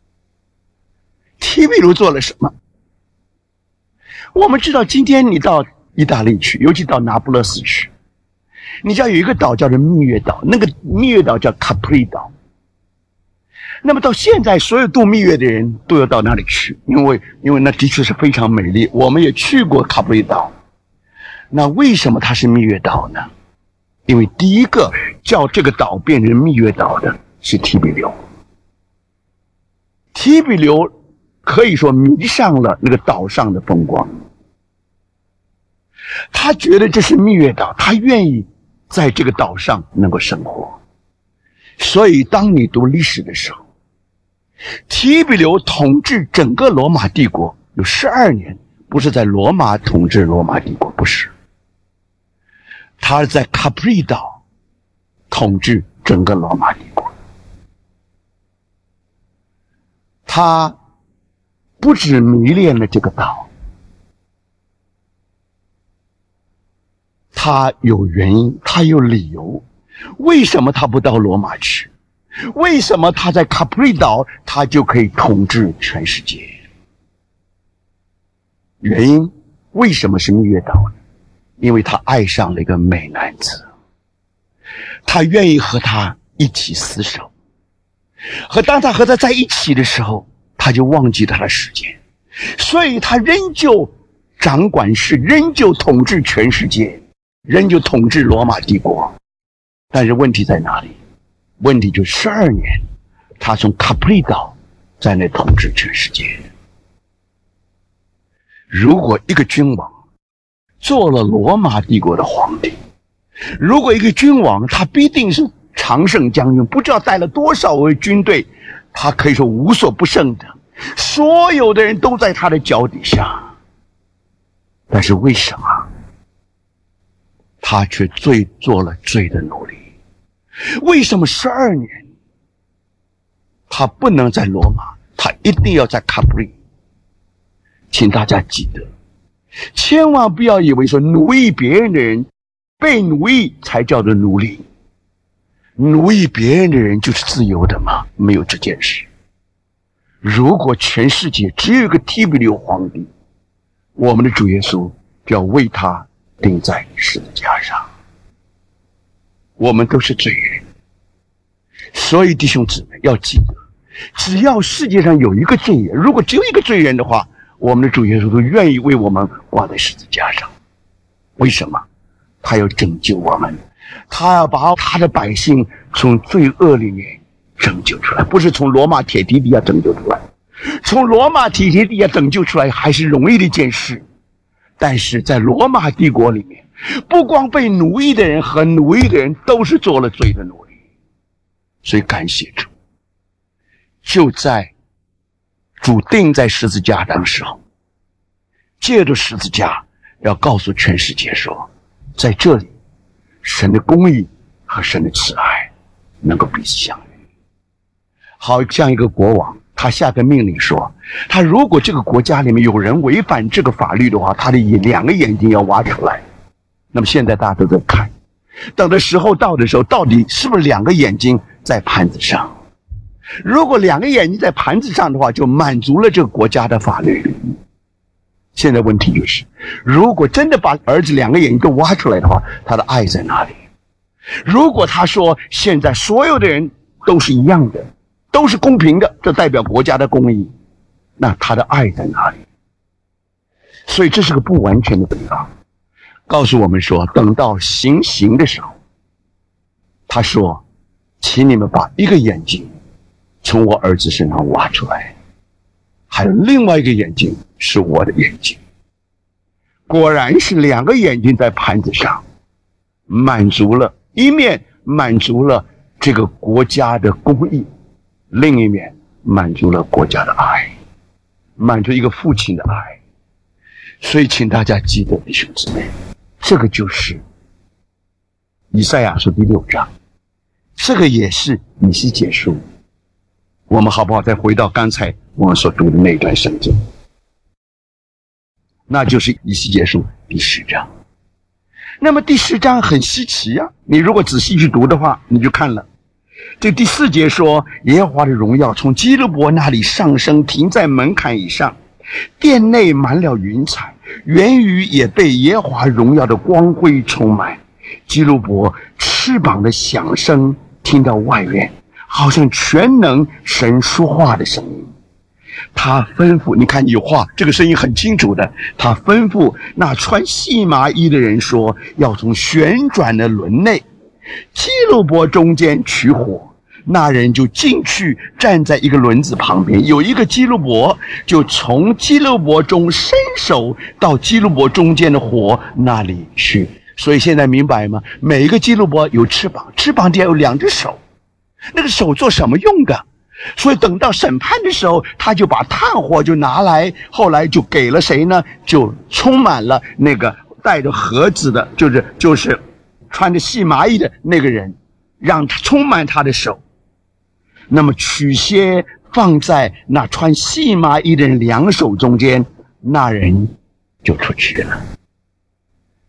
[SPEAKER 1] 提比留做了什么？我们知道今天你到意大利去，尤其到那不勒斯去，你知道有一个岛叫做蜜月岛，那个蜜月岛叫卡普里岛。那么到现在所有度蜜月的人都要到那里去，因为因为那的确是非常美丽，我们也去过卡普里岛。那为什么它是蜜月岛呢？因为第一个叫这个岛变成蜜月岛的是提比留。提比留可以说迷上了那个岛上的风光，他觉得这是蜜月岛，他愿意在这个岛上能够生活。所以当你读历史的时候，提比留统治整个罗马帝国有十二年，不是在罗马统治罗马帝国，不是，他是在卡普里岛统治整个罗马帝国。他不只迷恋了这个岛， 他有原因，他有理由，为什么他不到罗马去？为什么他在卡普里岛他就可以统治全世界？原因为什么是蜜月岛呢？因为他爱上了一个美男子，他愿意和他一起厮守，和当他和他在一起的时候，他就忘记他的时间，所以他仍旧掌管世，仍旧统治全世界，仍旧统治罗马帝国。但是问题在哪里？问题就十二年，他从卡普里岛在那统治全世界。如果一个君王做了罗马帝国的皇帝，如果一个君王他必定是常胜将军，不知道带了多少位军队，他可以说无所不胜的，所有的人都在他的脚底下。但是为什么他却罪做了罪的奴隶？为什么十二年他不能在罗马，他一定要在卡普里？请大家记得，千万不要以为说奴役别人的人，被奴役才叫做奴隶。奴役别人的人就是自由的吗？没有这件事。如果全世界只有一个提比留皇帝，我们的主耶稣就要为他钉在十字架上。我们都是罪人，所以弟兄姊妹要记得，只要世界上有一个罪人，如果只有一个罪人的话，我们的主耶稣都愿意为我们挂在十字架上。为什么？他要拯救我们，他要把他的百姓从罪恶里面拯救出来，不是从罗马铁蹄底下拯救出来。从罗马铁蹄底下拯救出来还是容易的一件事，但是在罗马帝国里面，不光被奴役的人和奴役的人都是做了罪的奴隶。所以感谢主，就在主钉在十字架上的时候，借着十字架要告诉全世界说，在这里神的公义和神的慈爱能够彼此相遇。好像一个国王，他下个命令说，他如果这个国家里面有人违反这个法律的话，他的两个眼睛要挖出来。那么现在大家都在看，等的时候到的时候，到底是不是两个眼睛在盘子上？如果两个眼睛在盘子上的话，就满足了这个国家的法律。现在问题就是，如果真的把儿子两个眼睛都挖出来的话，他的爱在哪里？如果他说现在所有的人都是一样的，都是公平的，这代表国家的公义，那他的爱在哪里？所以这是个不完全的地方，告诉我们说，等到行刑的时候，他说，请你们把一个眼睛从我儿子身上挖出来，还有另外一个眼睛是我的眼睛。果然是两个眼睛在盘子上，满足了一面满足了这个国家的公义，另一面满足了国家的爱，满足一个父亲的爱。所以请大家记得，弟兄姊妹，这个就是以赛亚书第六章，这个也是以西结书。我们好不好再回到刚才我们所读的那一段圣经，那就是以西结书第十章。那么第十章很稀奇啊，你如果仔细去读的话，你就看了这第四节说，耶和华的荣耀从基路伯那里上升，停在门槛以上，殿内满了云彩，元宇也被耶和华荣耀的光辉充满。基路伯翅膀的响声听到外院，好像全能神说话的声音。他吩咐，你看有话，这个声音很清楚的，他吩咐那穿细麻衣的人说，要从旋转的轮内基路伯中间取火。那人就进去，站在一个轮子旁边，有一个基路伯就从基路伯中伸手到基路伯中间的火那里去。所以现在明白吗？每一个基路伯有翅膀，翅膀底下有两只手，那个手做什么用的？所以等到审判的时候，他就把炭火就拿来，后来就给了谁呢？就充满了那个带着盒子的，就是就是穿着细麻衣的那个人，让他充满他的手。那么取些放在那穿细麻衣的人两手中间，那人就出去了。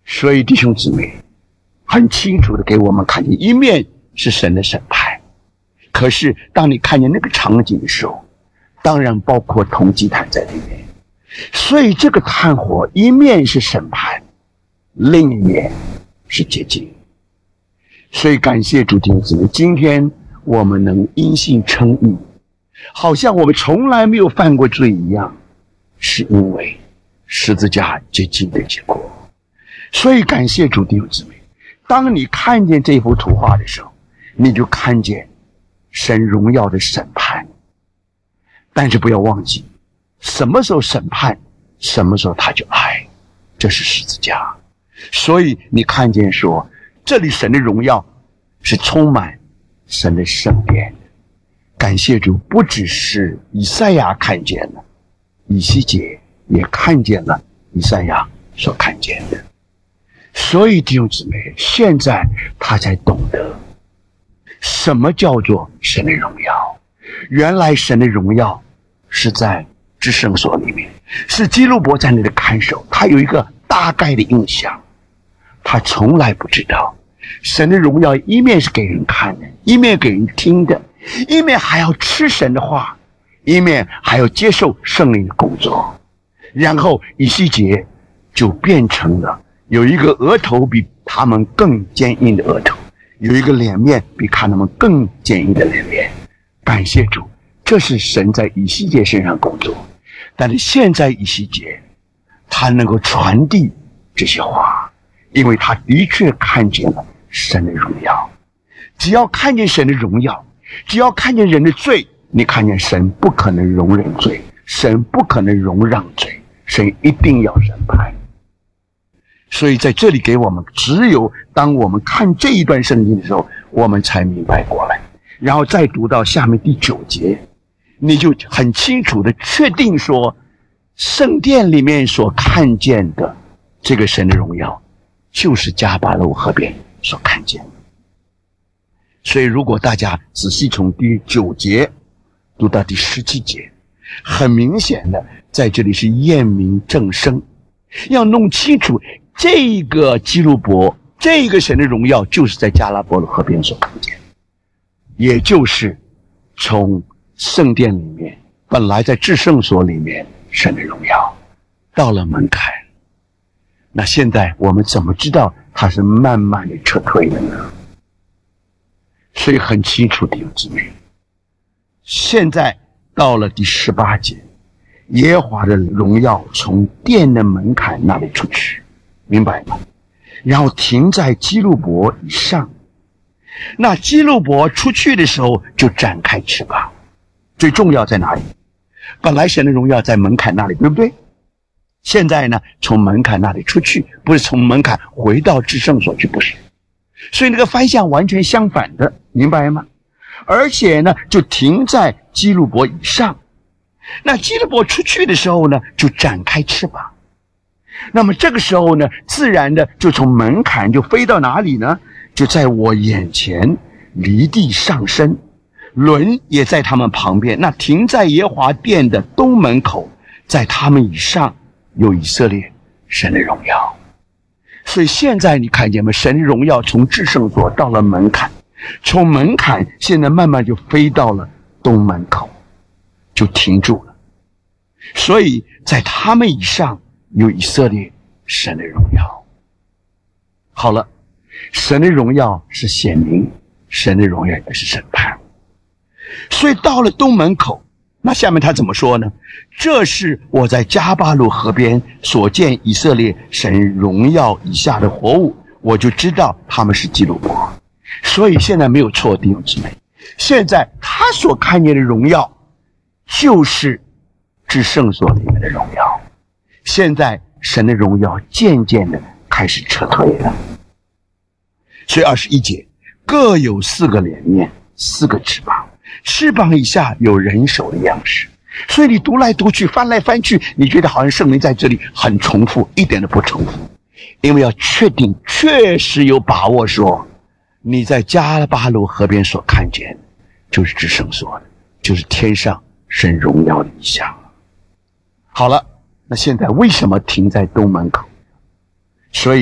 [SPEAKER 1] 所以弟兄姊妹很清楚的给我们看见，一面是神的审判，可是当你看见那个场景的时候，当然包括铜祭坛在里面。所以这个炭火一面是审判，另一面是洁净。所以感谢主弟兄姊妹，今天我们能因信称义，好像我们从来没有犯过罪一样，是因为十字架洁净的结果。所以感谢主弟兄姊妹，当你看见这幅图画的时候，你就看见神荣耀的审判。但是不要忘记，什么时候审判，什么时候他就爱，这是十字架。所以你看见说，这里神的荣耀是充满神的圣殿。感谢主，不只是以赛亚看见了，以西结也看见了以赛亚所看见的。所以弟兄姊妹，现在他才懂得什么叫做神的荣耀。原来神的荣耀是在至圣所里面，是基路伯在那里看守，他有一个大概的印象，他从来不知道神的荣耀一面是给人看的，一面给人听的，一面还要吃神的话，一面还要接受圣灵的工作。然后以西结就变成了有一个额头比他们更坚硬的额头，有一个脸面比他们更坚硬的脸面。感谢主，这是神在以西结身上工作。但是现在以西结他能够传递这些话，因为他的确看见了神的荣耀。只要看见神的荣耀，只要看见人的罪，你看见神不可能容忍罪，神不可能容让罪，神一定要审判。所以在这里给我们，只有当我们看这一段圣经的时候，我们才明白过来。然后再读到下面第九节，你就很清楚的确定说，圣殿里面所看见的这个神的荣耀，就是迦巴罗河边所看见的。所以如果大家仔细从第九节读到第十七节，很明显的在这里是验明正声，要弄清楚这个基路伯，这个神的荣耀就是在迦拉伯罗河边所看见的，也就是从圣殿里面本来在至圣所里面神的荣耀到了门槛。那现在我们怎么知道它是慢慢的撤退的呢？所以很清楚弟兄姊妹，现在到了第十八节，耶和华的荣耀从殿的门槛那里出去，明白吗？然后停在基路伯以上。那基路伯出去的时候就展开翅膀。最重要在哪里？本来神的荣耀在门槛那里，对不对？现在呢，从门槛那里出去，不是从门槛回到至圣所去，不是。所以那个方向完全相反的，明白吗？而且呢，就停在基路伯以上。那基路伯出去的时候呢，就展开翅膀。那么这个时候呢，自然的就从门槛就飞到哪里呢？就在我眼前离地上升，轮也在他们旁边。那停在耶和华殿的东门口，在他们以上有以色列神的荣耀。所以现在你看见吗？神的荣耀从至圣所到了门槛，从门槛现在慢慢就飞到了东门口，就停住了。所以在他们以上有以色列神的荣耀。好了，神的荣耀是显明，神的荣耀也是审判。所以到了东门口，那下面他怎么说呢？这是我在迦巴鲁河边所见以色列神荣耀以下的活物，我就知道他们是基路伯。所以现在没有错，弟兄姊妹，现在他所看见的荣耀就是至圣所里面的荣耀。现在神的荣耀渐渐的开始撤退了。所以二十一节，各有四个脸面，四个翅膀，翅膀以下有人手的样式。所以你读来读去，翻来翻去，你觉得好像圣灵在这里很重复，一点都不重复。因为要确定，确实有把握说，你在迦巴鲁河边所看见就是至圣所的，就是天上神荣耀的意象。好了，那现在为什么停在东门口？所以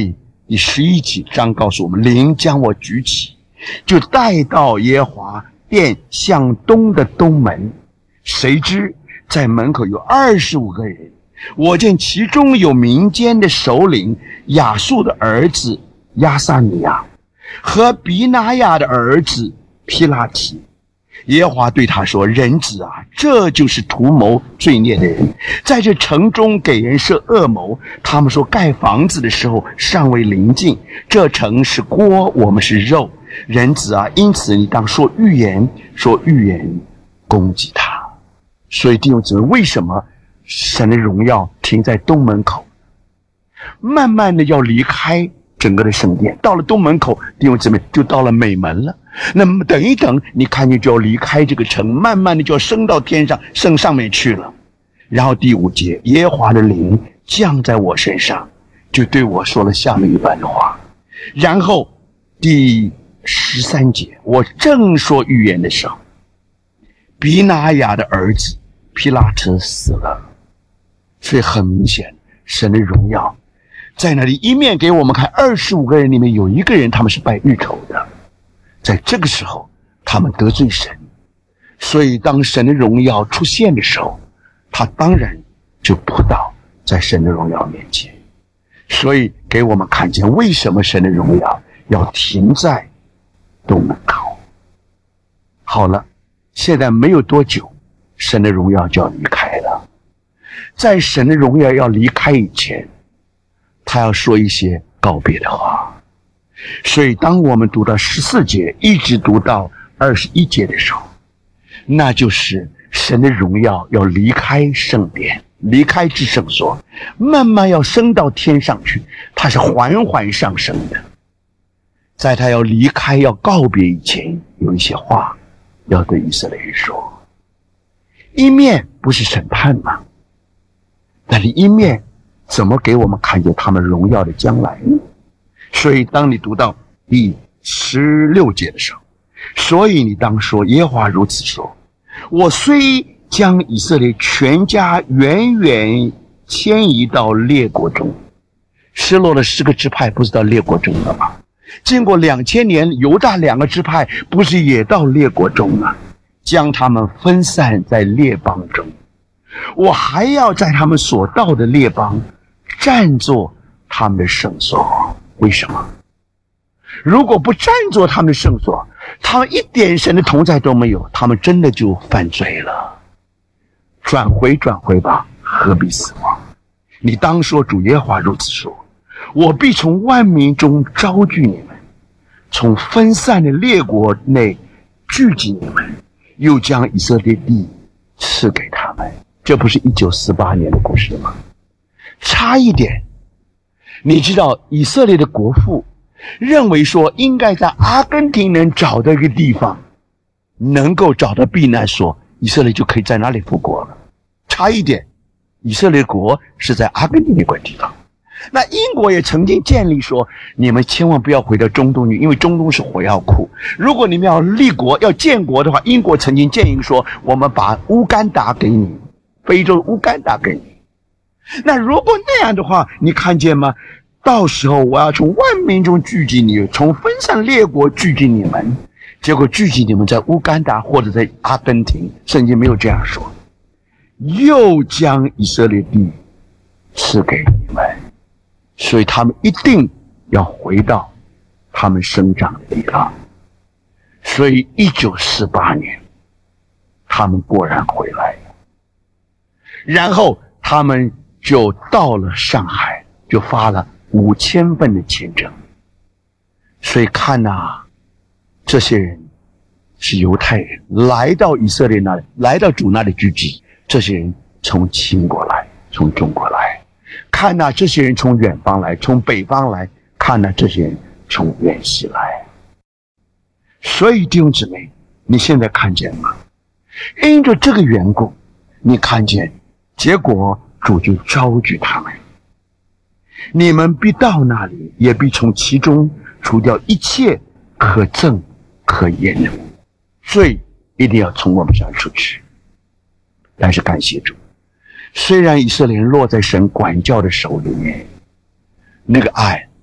[SPEAKER 1] 第十一节章告诉我们，灵将我举起，就带到耶和华殿向东的东门。谁知在门口有二十五个人，我见其中有民间的首领亚述的儿子亚撒尼亚和比拿雅的儿子毗拉提。耶和华对他说：人子啊，这就是图谋罪孽的人，在这城中给人设恶谋。他们说盖房子的时候尚未临近，这城是锅，我们是肉。人子啊，因此你当说预言，说预言攻击他。所以弟兄姊妹，为什么神的荣耀停在东门口，慢慢的要离开整个的圣殿，到了东门口，弟兄姊妹就到了美门了。那么等一等，你看见就要离开这个城，慢慢的就要升到天上，升上面去了。然后第五节，耶和华的灵降在我身上，就对我说了下面一番的话。然后第十三节，我正说预言的时候，比拿雅的儿子毗拉特死了。所以很明显，神的荣耀在那里，一面给我们看二十五个人里面有一个人他们是拜日头的，在这个时候他们得罪神，所以当神的荣耀出现的时候，他当然就扑倒在神的荣耀面前。所以给我们看见为什么神的荣耀要停在东门口。好了，现在没有多久，神的荣耀就要离开了。在神的荣耀要离开以前，他要说一些告别的话。所以当我们读到十四节一直读到二十一节的时候，那就是神的荣耀要离开圣殿，离开至圣所，慢慢要升到天上去，它是缓缓上升的。在他要离开要告别以前，有一些话要对以色列人说。一面不是审判吗？但是一面怎么给我们看见他们荣耀的将来呢？所以当你读到第十六节的时候，所以你当说，耶和华如此说，我虽将以色列全家远远迁移到列国中，失落了十个支派不是到列国中了吗？经过两千年，犹大两个支派不是也到列国中吗？将他们分散在列邦中，我还要在他们所到的列邦占作他们的圣所。为什么？如果不占作他们的圣所，他们一点神的同在都没有，他们真的就犯罪了。转回转回吧，何必死亡？你当说，主耶和华如此说，我必从万民中招聚你们，从分散的列国内聚集你们，又将以色列地赐给他们。这不是一九四八年的故事吗？差一点。你知道以色列的国父认为说，应该在阿根廷能找到一个地方能够找到避难所，以色列就可以在那里复国了。差一点，以色列国是在阿根廷那块地方。那英国也曾经建立说，你们千万不要回到中东去，因为中东是火药库。如果你们要立国要建国的话，英国曾经建议说，我们把乌干达给你，非洲乌干达给你。那如果那样的话，你看见吗？到时候我要从万民中聚集你，从分散列国聚集你们，结果聚集你们在乌干达或者在阿根廷，圣经没有这样说，又将以色列地赐给你们，所以他们一定要回到他们生长的地方。所以一九四八年他们果然回来了，然后他们就到了上海，就发了五千份的签证。所以看啊，这些人是犹太人，来到以色列那里，来到主那里聚集。这些人从秦国来，从中国来。看啊，这些人从远方来，从北方来。看啊，这些人从远西来。所以弟兄姊妹，你现在看见吗？因着这个缘故，你看见结果主就招聚他们，你们必到那里，也必从其中除掉一切可憎可厌的，所以一定要从我们身上出去。但是感谢主，虽然以色列人落在神管教的手里面，那个爱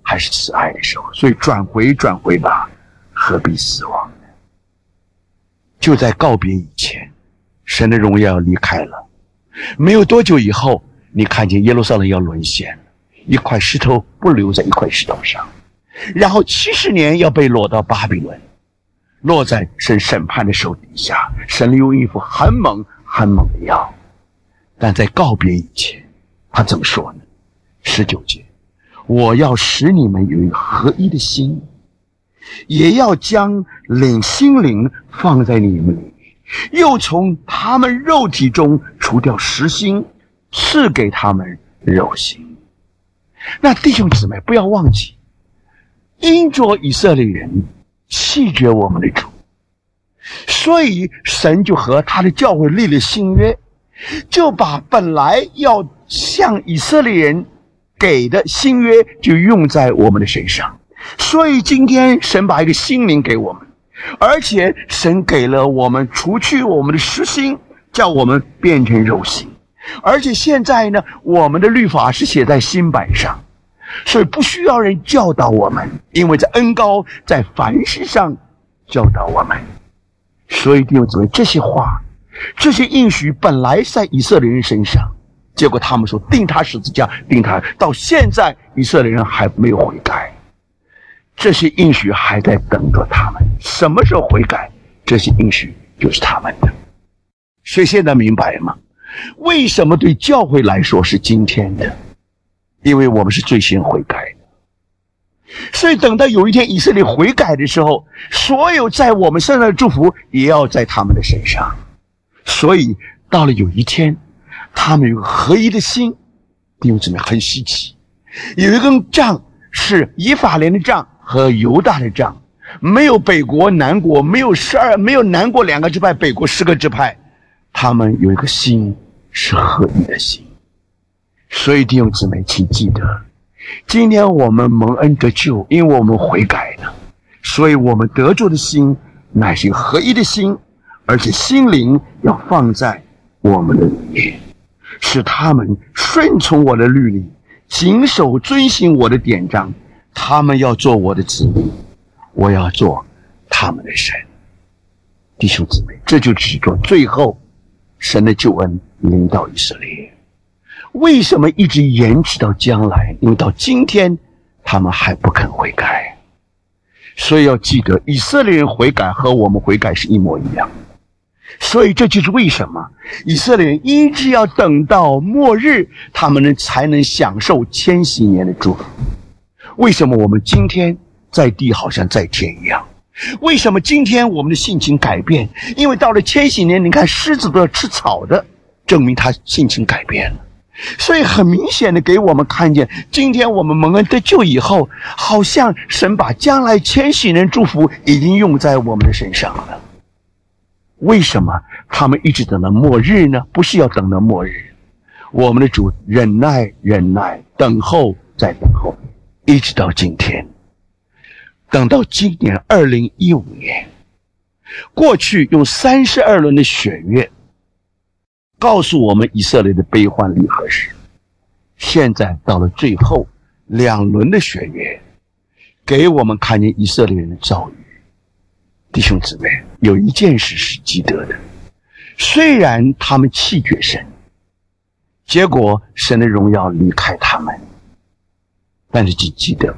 [SPEAKER 1] 还是慈爱的时候，所以转回转回吧，何必死亡呢？就在告别以前，神的荣耀离开了。没有多久以后，你看见耶路撒冷要沦陷了，一块石头不留在一块石头上，然后七十年要被落到巴比伦，落在神审判的手底下。神用一副很猛很猛的药，但在告别以前，他怎么说呢？十九节，我要使你们有一个合一的心，也要将领心灵放在你们里面，又从他们肉体中除掉实心，赐给他们肉心。那弟兄姊妹不要忘记，因着以色列人弃绝我们的主，所以神就和他的教会立了新约，就把本来要向以色列人给的新约就用在我们的身上。所以今天神把一个心灵给我们，而且神给了我们除去我们的实心，叫我们变成肉心。而且现在呢，我们的律法是写在心板上，所以不需要人教导我们，因为在恩膏在凡事上教导我们。所以弟兄姊妹，这些话这些应许本来在以色列人身上，结果他们说钉他十字架，钉他，到现在以色列人还没有悔改，这些应许还在等着他们。什么时候悔改，这些应许就是他们的。所以现在明白吗？为什么对教会来说是今天的？因为我们是最先悔改的。所以等到有一天以色列悔改的时候，所有在我们身上的祝福也要在他们的身上。所以到了有一天，他们有个合一的心，弟兄姊妹，很稀奇。有一根杖是以法莲的杖和犹大的杖，没有北国南国，没有十二，没有南国两个支派，北国十个支派，他们有一个心是合一的心。所以弟兄姊妹，请记得，今天我们蒙恩得救，因为我们悔改了，所以我们得救的心乃是一个合一的心，而且心灵要放在我们的里面，使他们顺从我的律例，谨守遵行我的典章。他们要做我的子民，我要做他们的神。弟兄姊妹，这就指着最后神的救恩临到以色列。为什么一直延迟到将来？因为到今天他们还不肯悔改。所以要记得，以色列人悔改和我们悔改是一模一样的。所以这就是为什么以色列人一直要等到末日，他们才能享受千禧年的祝福。为什么我们今天在地好像在天一样？为什么今天我们的性情改变？因为到了千禧年，你看狮子都要吃草的，证明他性情改变了。所以很明显的给我们看见，今天我们蒙恩得救以后，好像神把将来千禧年祝福已经用在我们的身上了。为什么他们一直等到末日呢？不是要等到末日，我们的主忍耐忍耐，等候再等候，一直到今天。等到今年二零一五年，过去用三十二轮的血月告诉我们以色列的悲欢离合史，现在到了最后两轮的血月，给我们看见以色列人的遭遇。弟兄姊妹，有一件事是记得的，虽然他们弃绝神，结果神的荣耀离开他们，但是只记得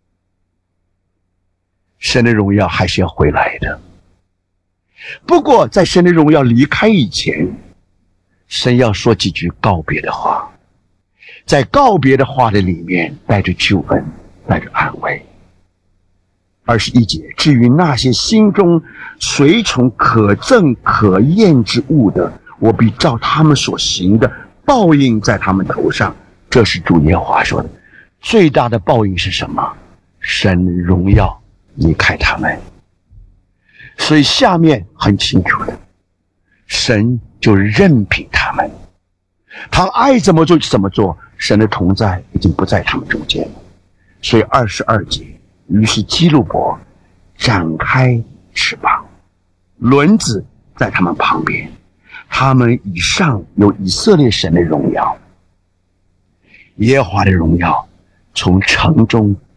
[SPEAKER 1] 神的荣耀还是要回来的。不过在神的荣耀离开以前，神要说几句告别的话，在告别的话的里面带着救恩，带着安慰。二十一节，至于那些心中随从可憎可厌之物的，我必照他们所行的报应在他们头上。这是主耶和华说的。最大的报应是什么？神荣耀离开他们。所以下面很清楚的，神就任凭他们，他爱怎么做就怎么做，神的同在已经不在他们中间了。所以二十二节，于是基路伯展开翅膀，轮子在他们旁边，他们以上有以色列神的荣耀，耶和华的荣耀从城中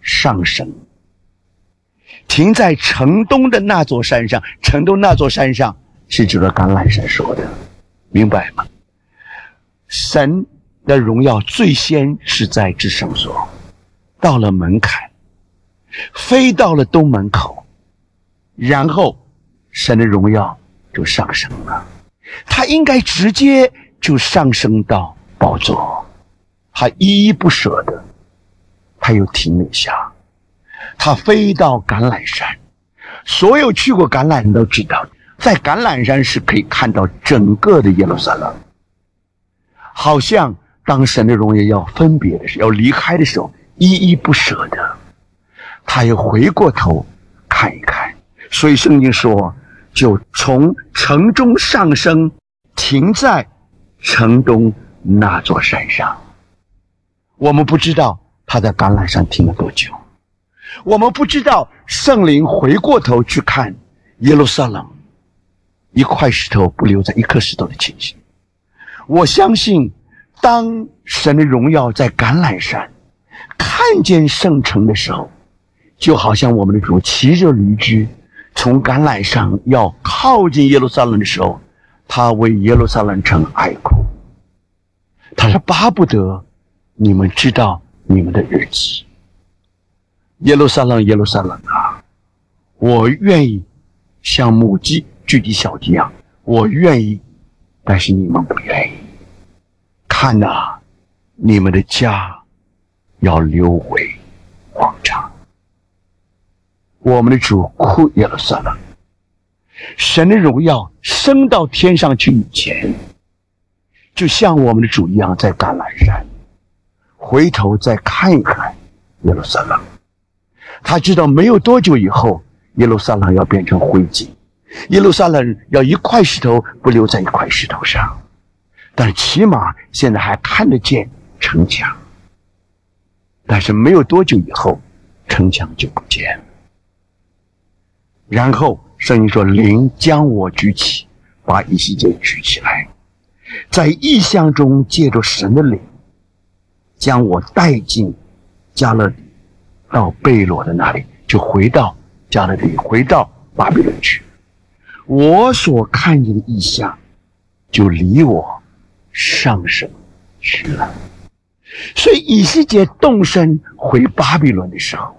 [SPEAKER 1] 上升。停在城东的那座山上，城东那座山上是指着橄榄山说的，明白吗？神的荣耀最先是在至圣所，到了门槛，飞到了东门口，然后神的荣耀就上升了。他应该直接就上升到宝座，他依依不舍的，他又停了一下，他飞到橄榄山。所有去过橄榄人都知道，在橄榄山是可以看到整个的耶路撒冷，好像当神的荣耀要分别的时候，要离开的时候，依依不舍的，他又回过头看一看。所以圣经说，就从城中上升，停在城东那座山上。我们不知道他在橄榄山停了多久，我们不知道圣灵回过头去看耶路撒冷，一块石头不留在一颗石头的情形。我相信当神的荣耀在橄榄山看见圣城的时候，就好像我们的主骑着驴驹从橄榄上要靠近耶路撒冷的时候，他为耶路撒冷城哀哭。他说，巴不得你们知道你们的日子。耶路撒冷，耶路撒冷啊，我愿意像母鸡聚集小鸡一样，我愿意，但是你们不愿意。看啊，你们的家要留为荒场。我们的主哭耶路撒冷，神的荣耀升到天上去以前，就像我们的主一样，在橄榄山回头再看一看耶路撒冷。他知道没有多久以后，耶路撒冷要变成灰烬，耶路撒冷要一块石头不留在一块石头上，但起码现在还看得见城墙。但是没有多久以后，城墙就不见了。然后圣经说，灵将我举起，把以西结举起来，在异象中借着神的灵将我带进加勒底，到贝罗的那里，就回到加勒底，回到巴比伦去。我所看见的异象就离我上升去了。所以以西结动身回巴比伦的时候，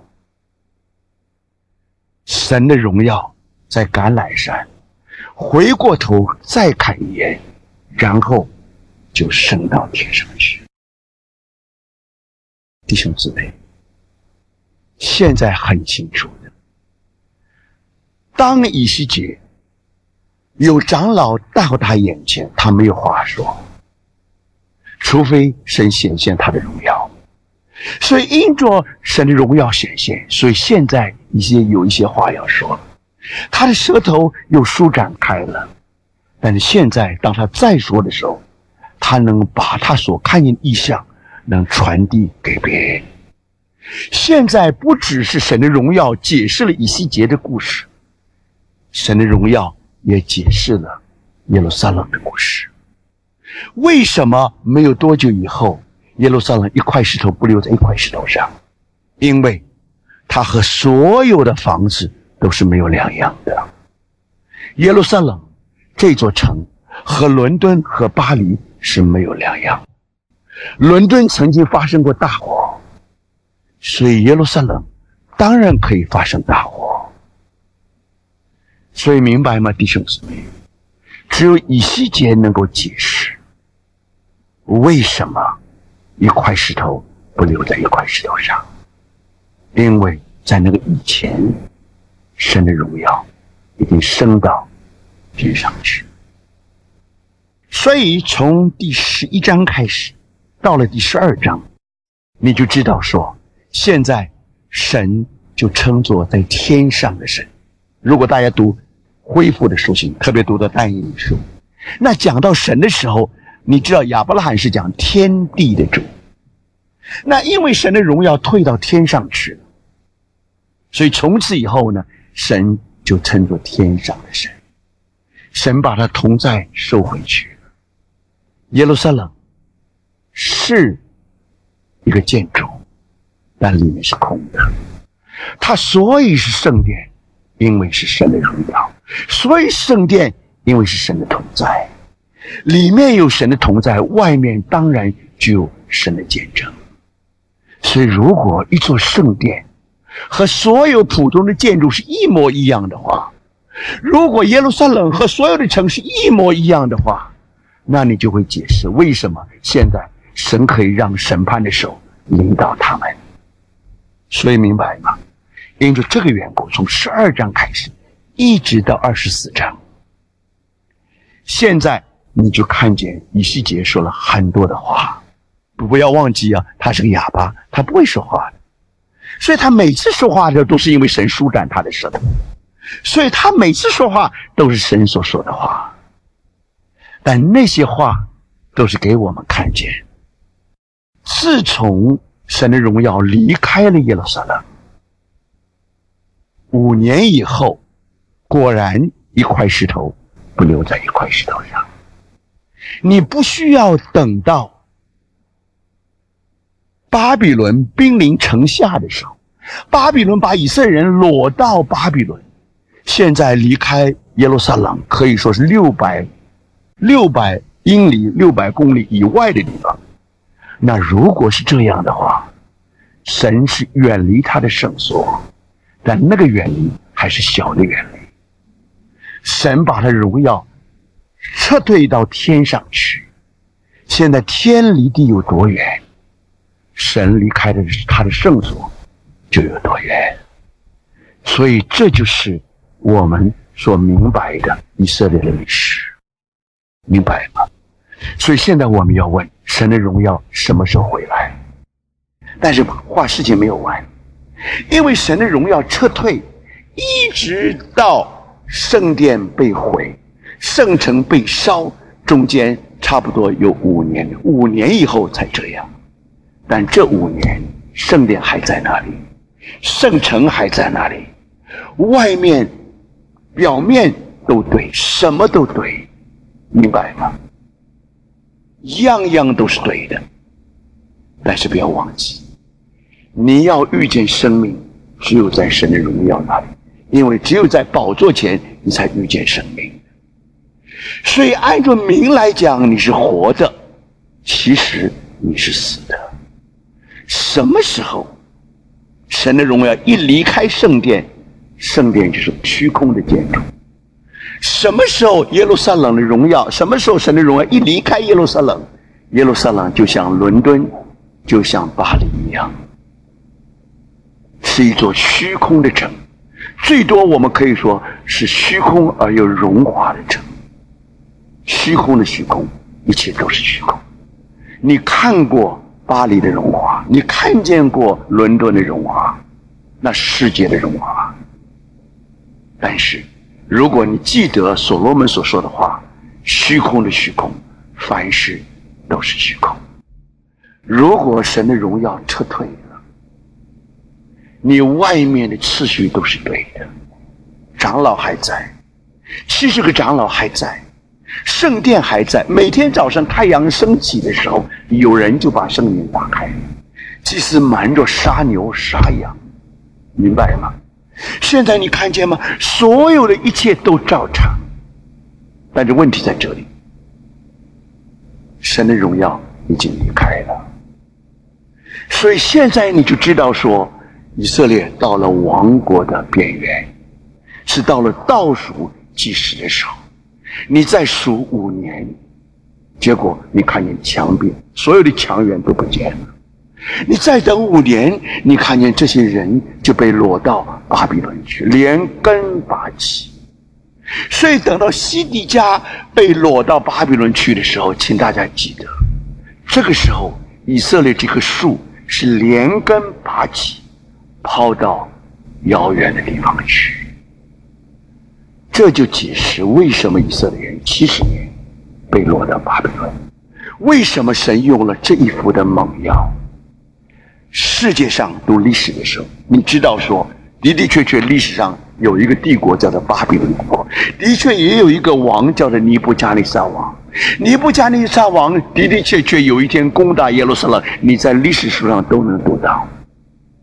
[SPEAKER 1] 神的荣耀在橄榄山，回过头再看一眼，然后就升到天上去。弟兄姊妹，现在很清楚的，当以西结有长老到他眼前，他没有话说，除非神显现他的荣耀。所以因着神的荣耀显现，所以现在一些有一些话要说了，他的舌头又舒展开了。但是现在当他再说的时候，他能把他所看见的异象能传递给别人。现在不只是神的荣耀解释了以西结的故事，神的荣耀也解释了耶路撒冷的故事。为什么没有多久以后，耶路撒冷一块石头不留在一块石头上？因为它和所有的房子都是没有两样的。耶路撒冷这座城和伦敦和巴黎是没有两样。伦敦曾经发生过大火，所以耶路撒冷当然可以发生大火。所以明白吗，弟兄姊妹？只有以西结能够解释为什么一块石头不留在一块石头上。因为在那个以前，神的荣耀已经升到天上去。所以从第十一章开始到了第十二章，你就知道说，现在神就称作在天上的神。如果大家读恢复的书信，特别读到但以理书，那讲到神的时候，你知道亚伯拉罕是讲天地的主。那因为神的荣耀退到天上去了，所以从此以后呢，神就称作天上的神。神把他同在收回去了。耶路撒冷是一个建筑， 但里面是空的。它所以是圣殿，因为是神的荣耀；所以圣殿，因为是神的同在。里面有神的同在，外面当然就有神的见证。所以如果一座圣殿和所有普通的建筑是一模一样的话，如果耶路撒冷和所有的城市一模一样的话，那你就会解释为什么现在神可以让审判的手领导他们。所以明白吗？因着这个缘故，从十二章开始一直到二十四章，现在你就看见以西结说了很多的话。不要忘记啊，他是个哑巴，他不会说话的。所以他每次说话的时候都是因为神舒展他的舌头，所以他每次说话都是神所说的话。但那些话都是给我们看见，自从神的荣耀离开了耶路撒冷，五年以后，果然一块石头不留在一块石头上。你不需要等到巴比伦兵临城下的时候，巴比伦把以色列人掳到巴比伦，现在离开耶路撒冷可以说是六百六百英里六百公里以外的地方。那如果是这样的话，神是远离他的圣所，但那个远离还是小的远离。神把他的荣耀撤退到天上去，现在天离地有多远，神离开的他的圣所就有多远。所以这就是我们所明白的以色列的历史，明白吗？所以现在我们要问，神的荣耀什么时候回来？但是话事情没有完，因为神的荣耀撤退，一直到圣殿被毁，圣城被烧，中间差不多有五年，五年以后才这样。但这五年，圣殿还在那里，圣城还在那里，外面、表面都对，什么都对，明白吗？样样都是对的。但是不要忘记，你要遇见生命，只有在神的荣耀那里，因为只有在宝座前，你才遇见生命。所以按照名来讲，你是活的，其实你是死的。什么时候神的荣耀一离开圣殿，圣殿就是虚空的建筑。什么时候耶路撒冷的荣耀，什么时候神的荣耀一离开耶路撒冷，耶路撒冷就像伦敦，就像巴黎一样，是一座虚空的城，最多我们可以说是虚空而又荣华的城。虚空的虚空，一切都是虚空。你看过巴黎的荣华，你看见过伦敦的荣华，那世界的荣华。但是如果你记得所罗门所说的话，虚空的虚空，凡事都是虚空。如果神的荣耀撤退了，你外面的次序都是对的，长老还在，七十个长老还在，圣殿还在，每天早上太阳升起的时候，有人就把圣殿打开，祭司瞒着杀牛杀羊，明白吗？现在你看见吗？所有的一切都照常，但是问题在这里，神的荣耀已经离开了。所以现在你就知道说，以色列到了亡国的边缘，是到了倒数计时的时候。你再数五年，结果你看见墙壁，所有的墙垣都不见了。你再等五年，你看见这些人就被掳到巴比伦去，连根拔起。所以等到西底家被掳到巴比伦去的时候，请大家记得，这个时候以色列这棵树是连根拔起，抛到遥远的地方去。这就解释为什么以色列人七十年被掳到巴比伦，为什么神用了这一副的猛药。世界上读历史的时候，你知道说的的确确历史上有一个帝国叫做巴比伦国，的确也有一个王叫做尼布加尼撒王。尼布加尼撒王的的确确有一天攻打耶路撒冷，你在历史书上都能读到。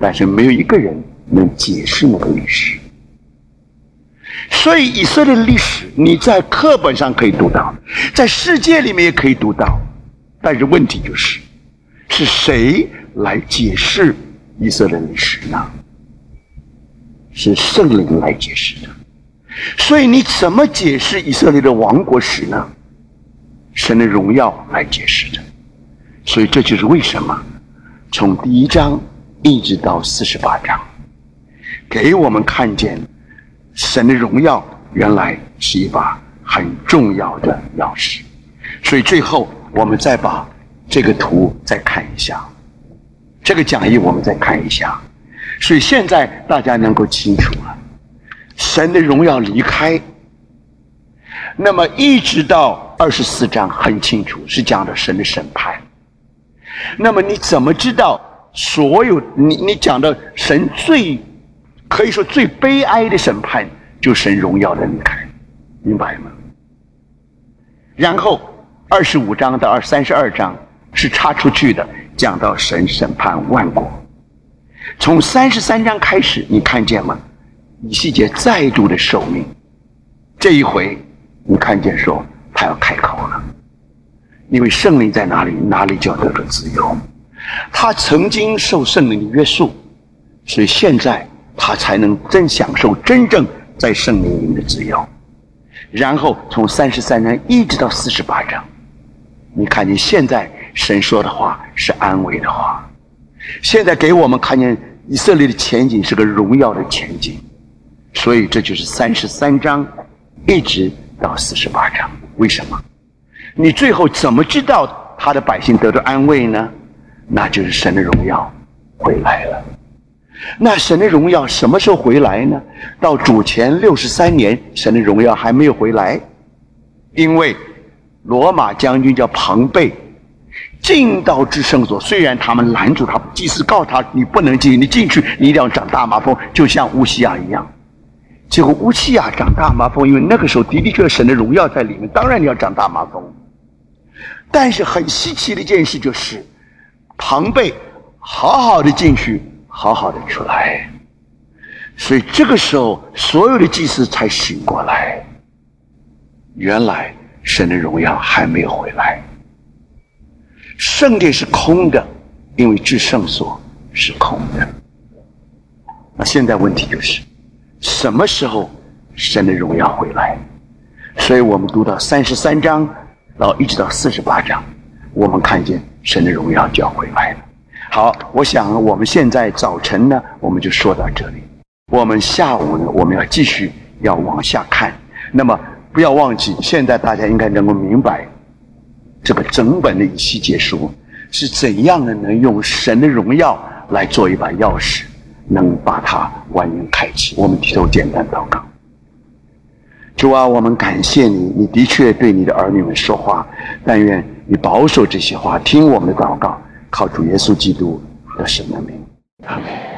[SPEAKER 1] 但是没有一个人能解释那个历史。所以以色列的历史你在课本上可以读到，在世界里面也可以读到，但是问题就是是谁来解释以色列历史呢？是圣灵来解释的。所以你怎么解释以色列的亡国史呢？神的荣耀来解释的。所以这就是为什么从第一章一直到四十八章给我们看见神的荣耀原来是一把很重要的钥匙。所以最后我们再把这个图再看一下，这个讲义我们再看一下。所以现在大家能够清楚了，神的荣耀离开，那么一直到二十四章很清楚是讲的神的审判。那么你怎么知道所有你你讲的神最可以说最悲哀的审判就是神荣耀的离开，明白吗？然后二十五章到三十二章是插出去的，讲到神审判万国。从三十三章开始，你看见吗？以西结再度的受命，这一回你看见说他要开口了，因为圣灵在哪里，哪里就要得到自由。他曾经受圣灵的约束，所以现在他才能真享受真正在圣灵里面的自由。然后从三十三章一直到四十八章，你看见现在神说的话是安慰的话，现在给我们看见以色列的前景是个荣耀的前景。所以这就是三十三章一直到四十八章。为什么？你最后怎么知道他的百姓得到安慰呢？那就是神的荣耀回来了。那神的荣耀什么时候回来呢？到主前六十三年，神的荣耀还没有回来，因为罗马将军叫庞贝进到至圣所，虽然他们拦住他，祭司告诉他你不能进，你进去你一定要长大麻风，就像乌西亚一样。结果乌西亚长大麻风，因为那个时候的的确确神的荣耀在里面，当然你要长大麻风。但是很稀奇的一件事就是庞贝好好的进去，好好的出来。所以这个时候所有的祭司才醒过来，原来神的荣耀还没有回来，圣殿是空的，因为至圣所是空的。那现在问题就是什么时候神的荣耀回来？所以我们读到三十三章到一直到四十八章，我们看见神的荣耀就要回来了。好，我想我们现在早晨呢我们就说到这里，我们下午呢我们要继续要往下看。那么不要忘记，现在大家应该能够明白这个整本的以西结书是怎样的能用神的荣耀来做一把钥匙，能把它完全开启。我们低头简单祷告。主啊，我们感谢你，你的确对你的儿女们说话，但愿你保守这些话，听我们的祷告，靠主耶稣基督的圣名，阿们。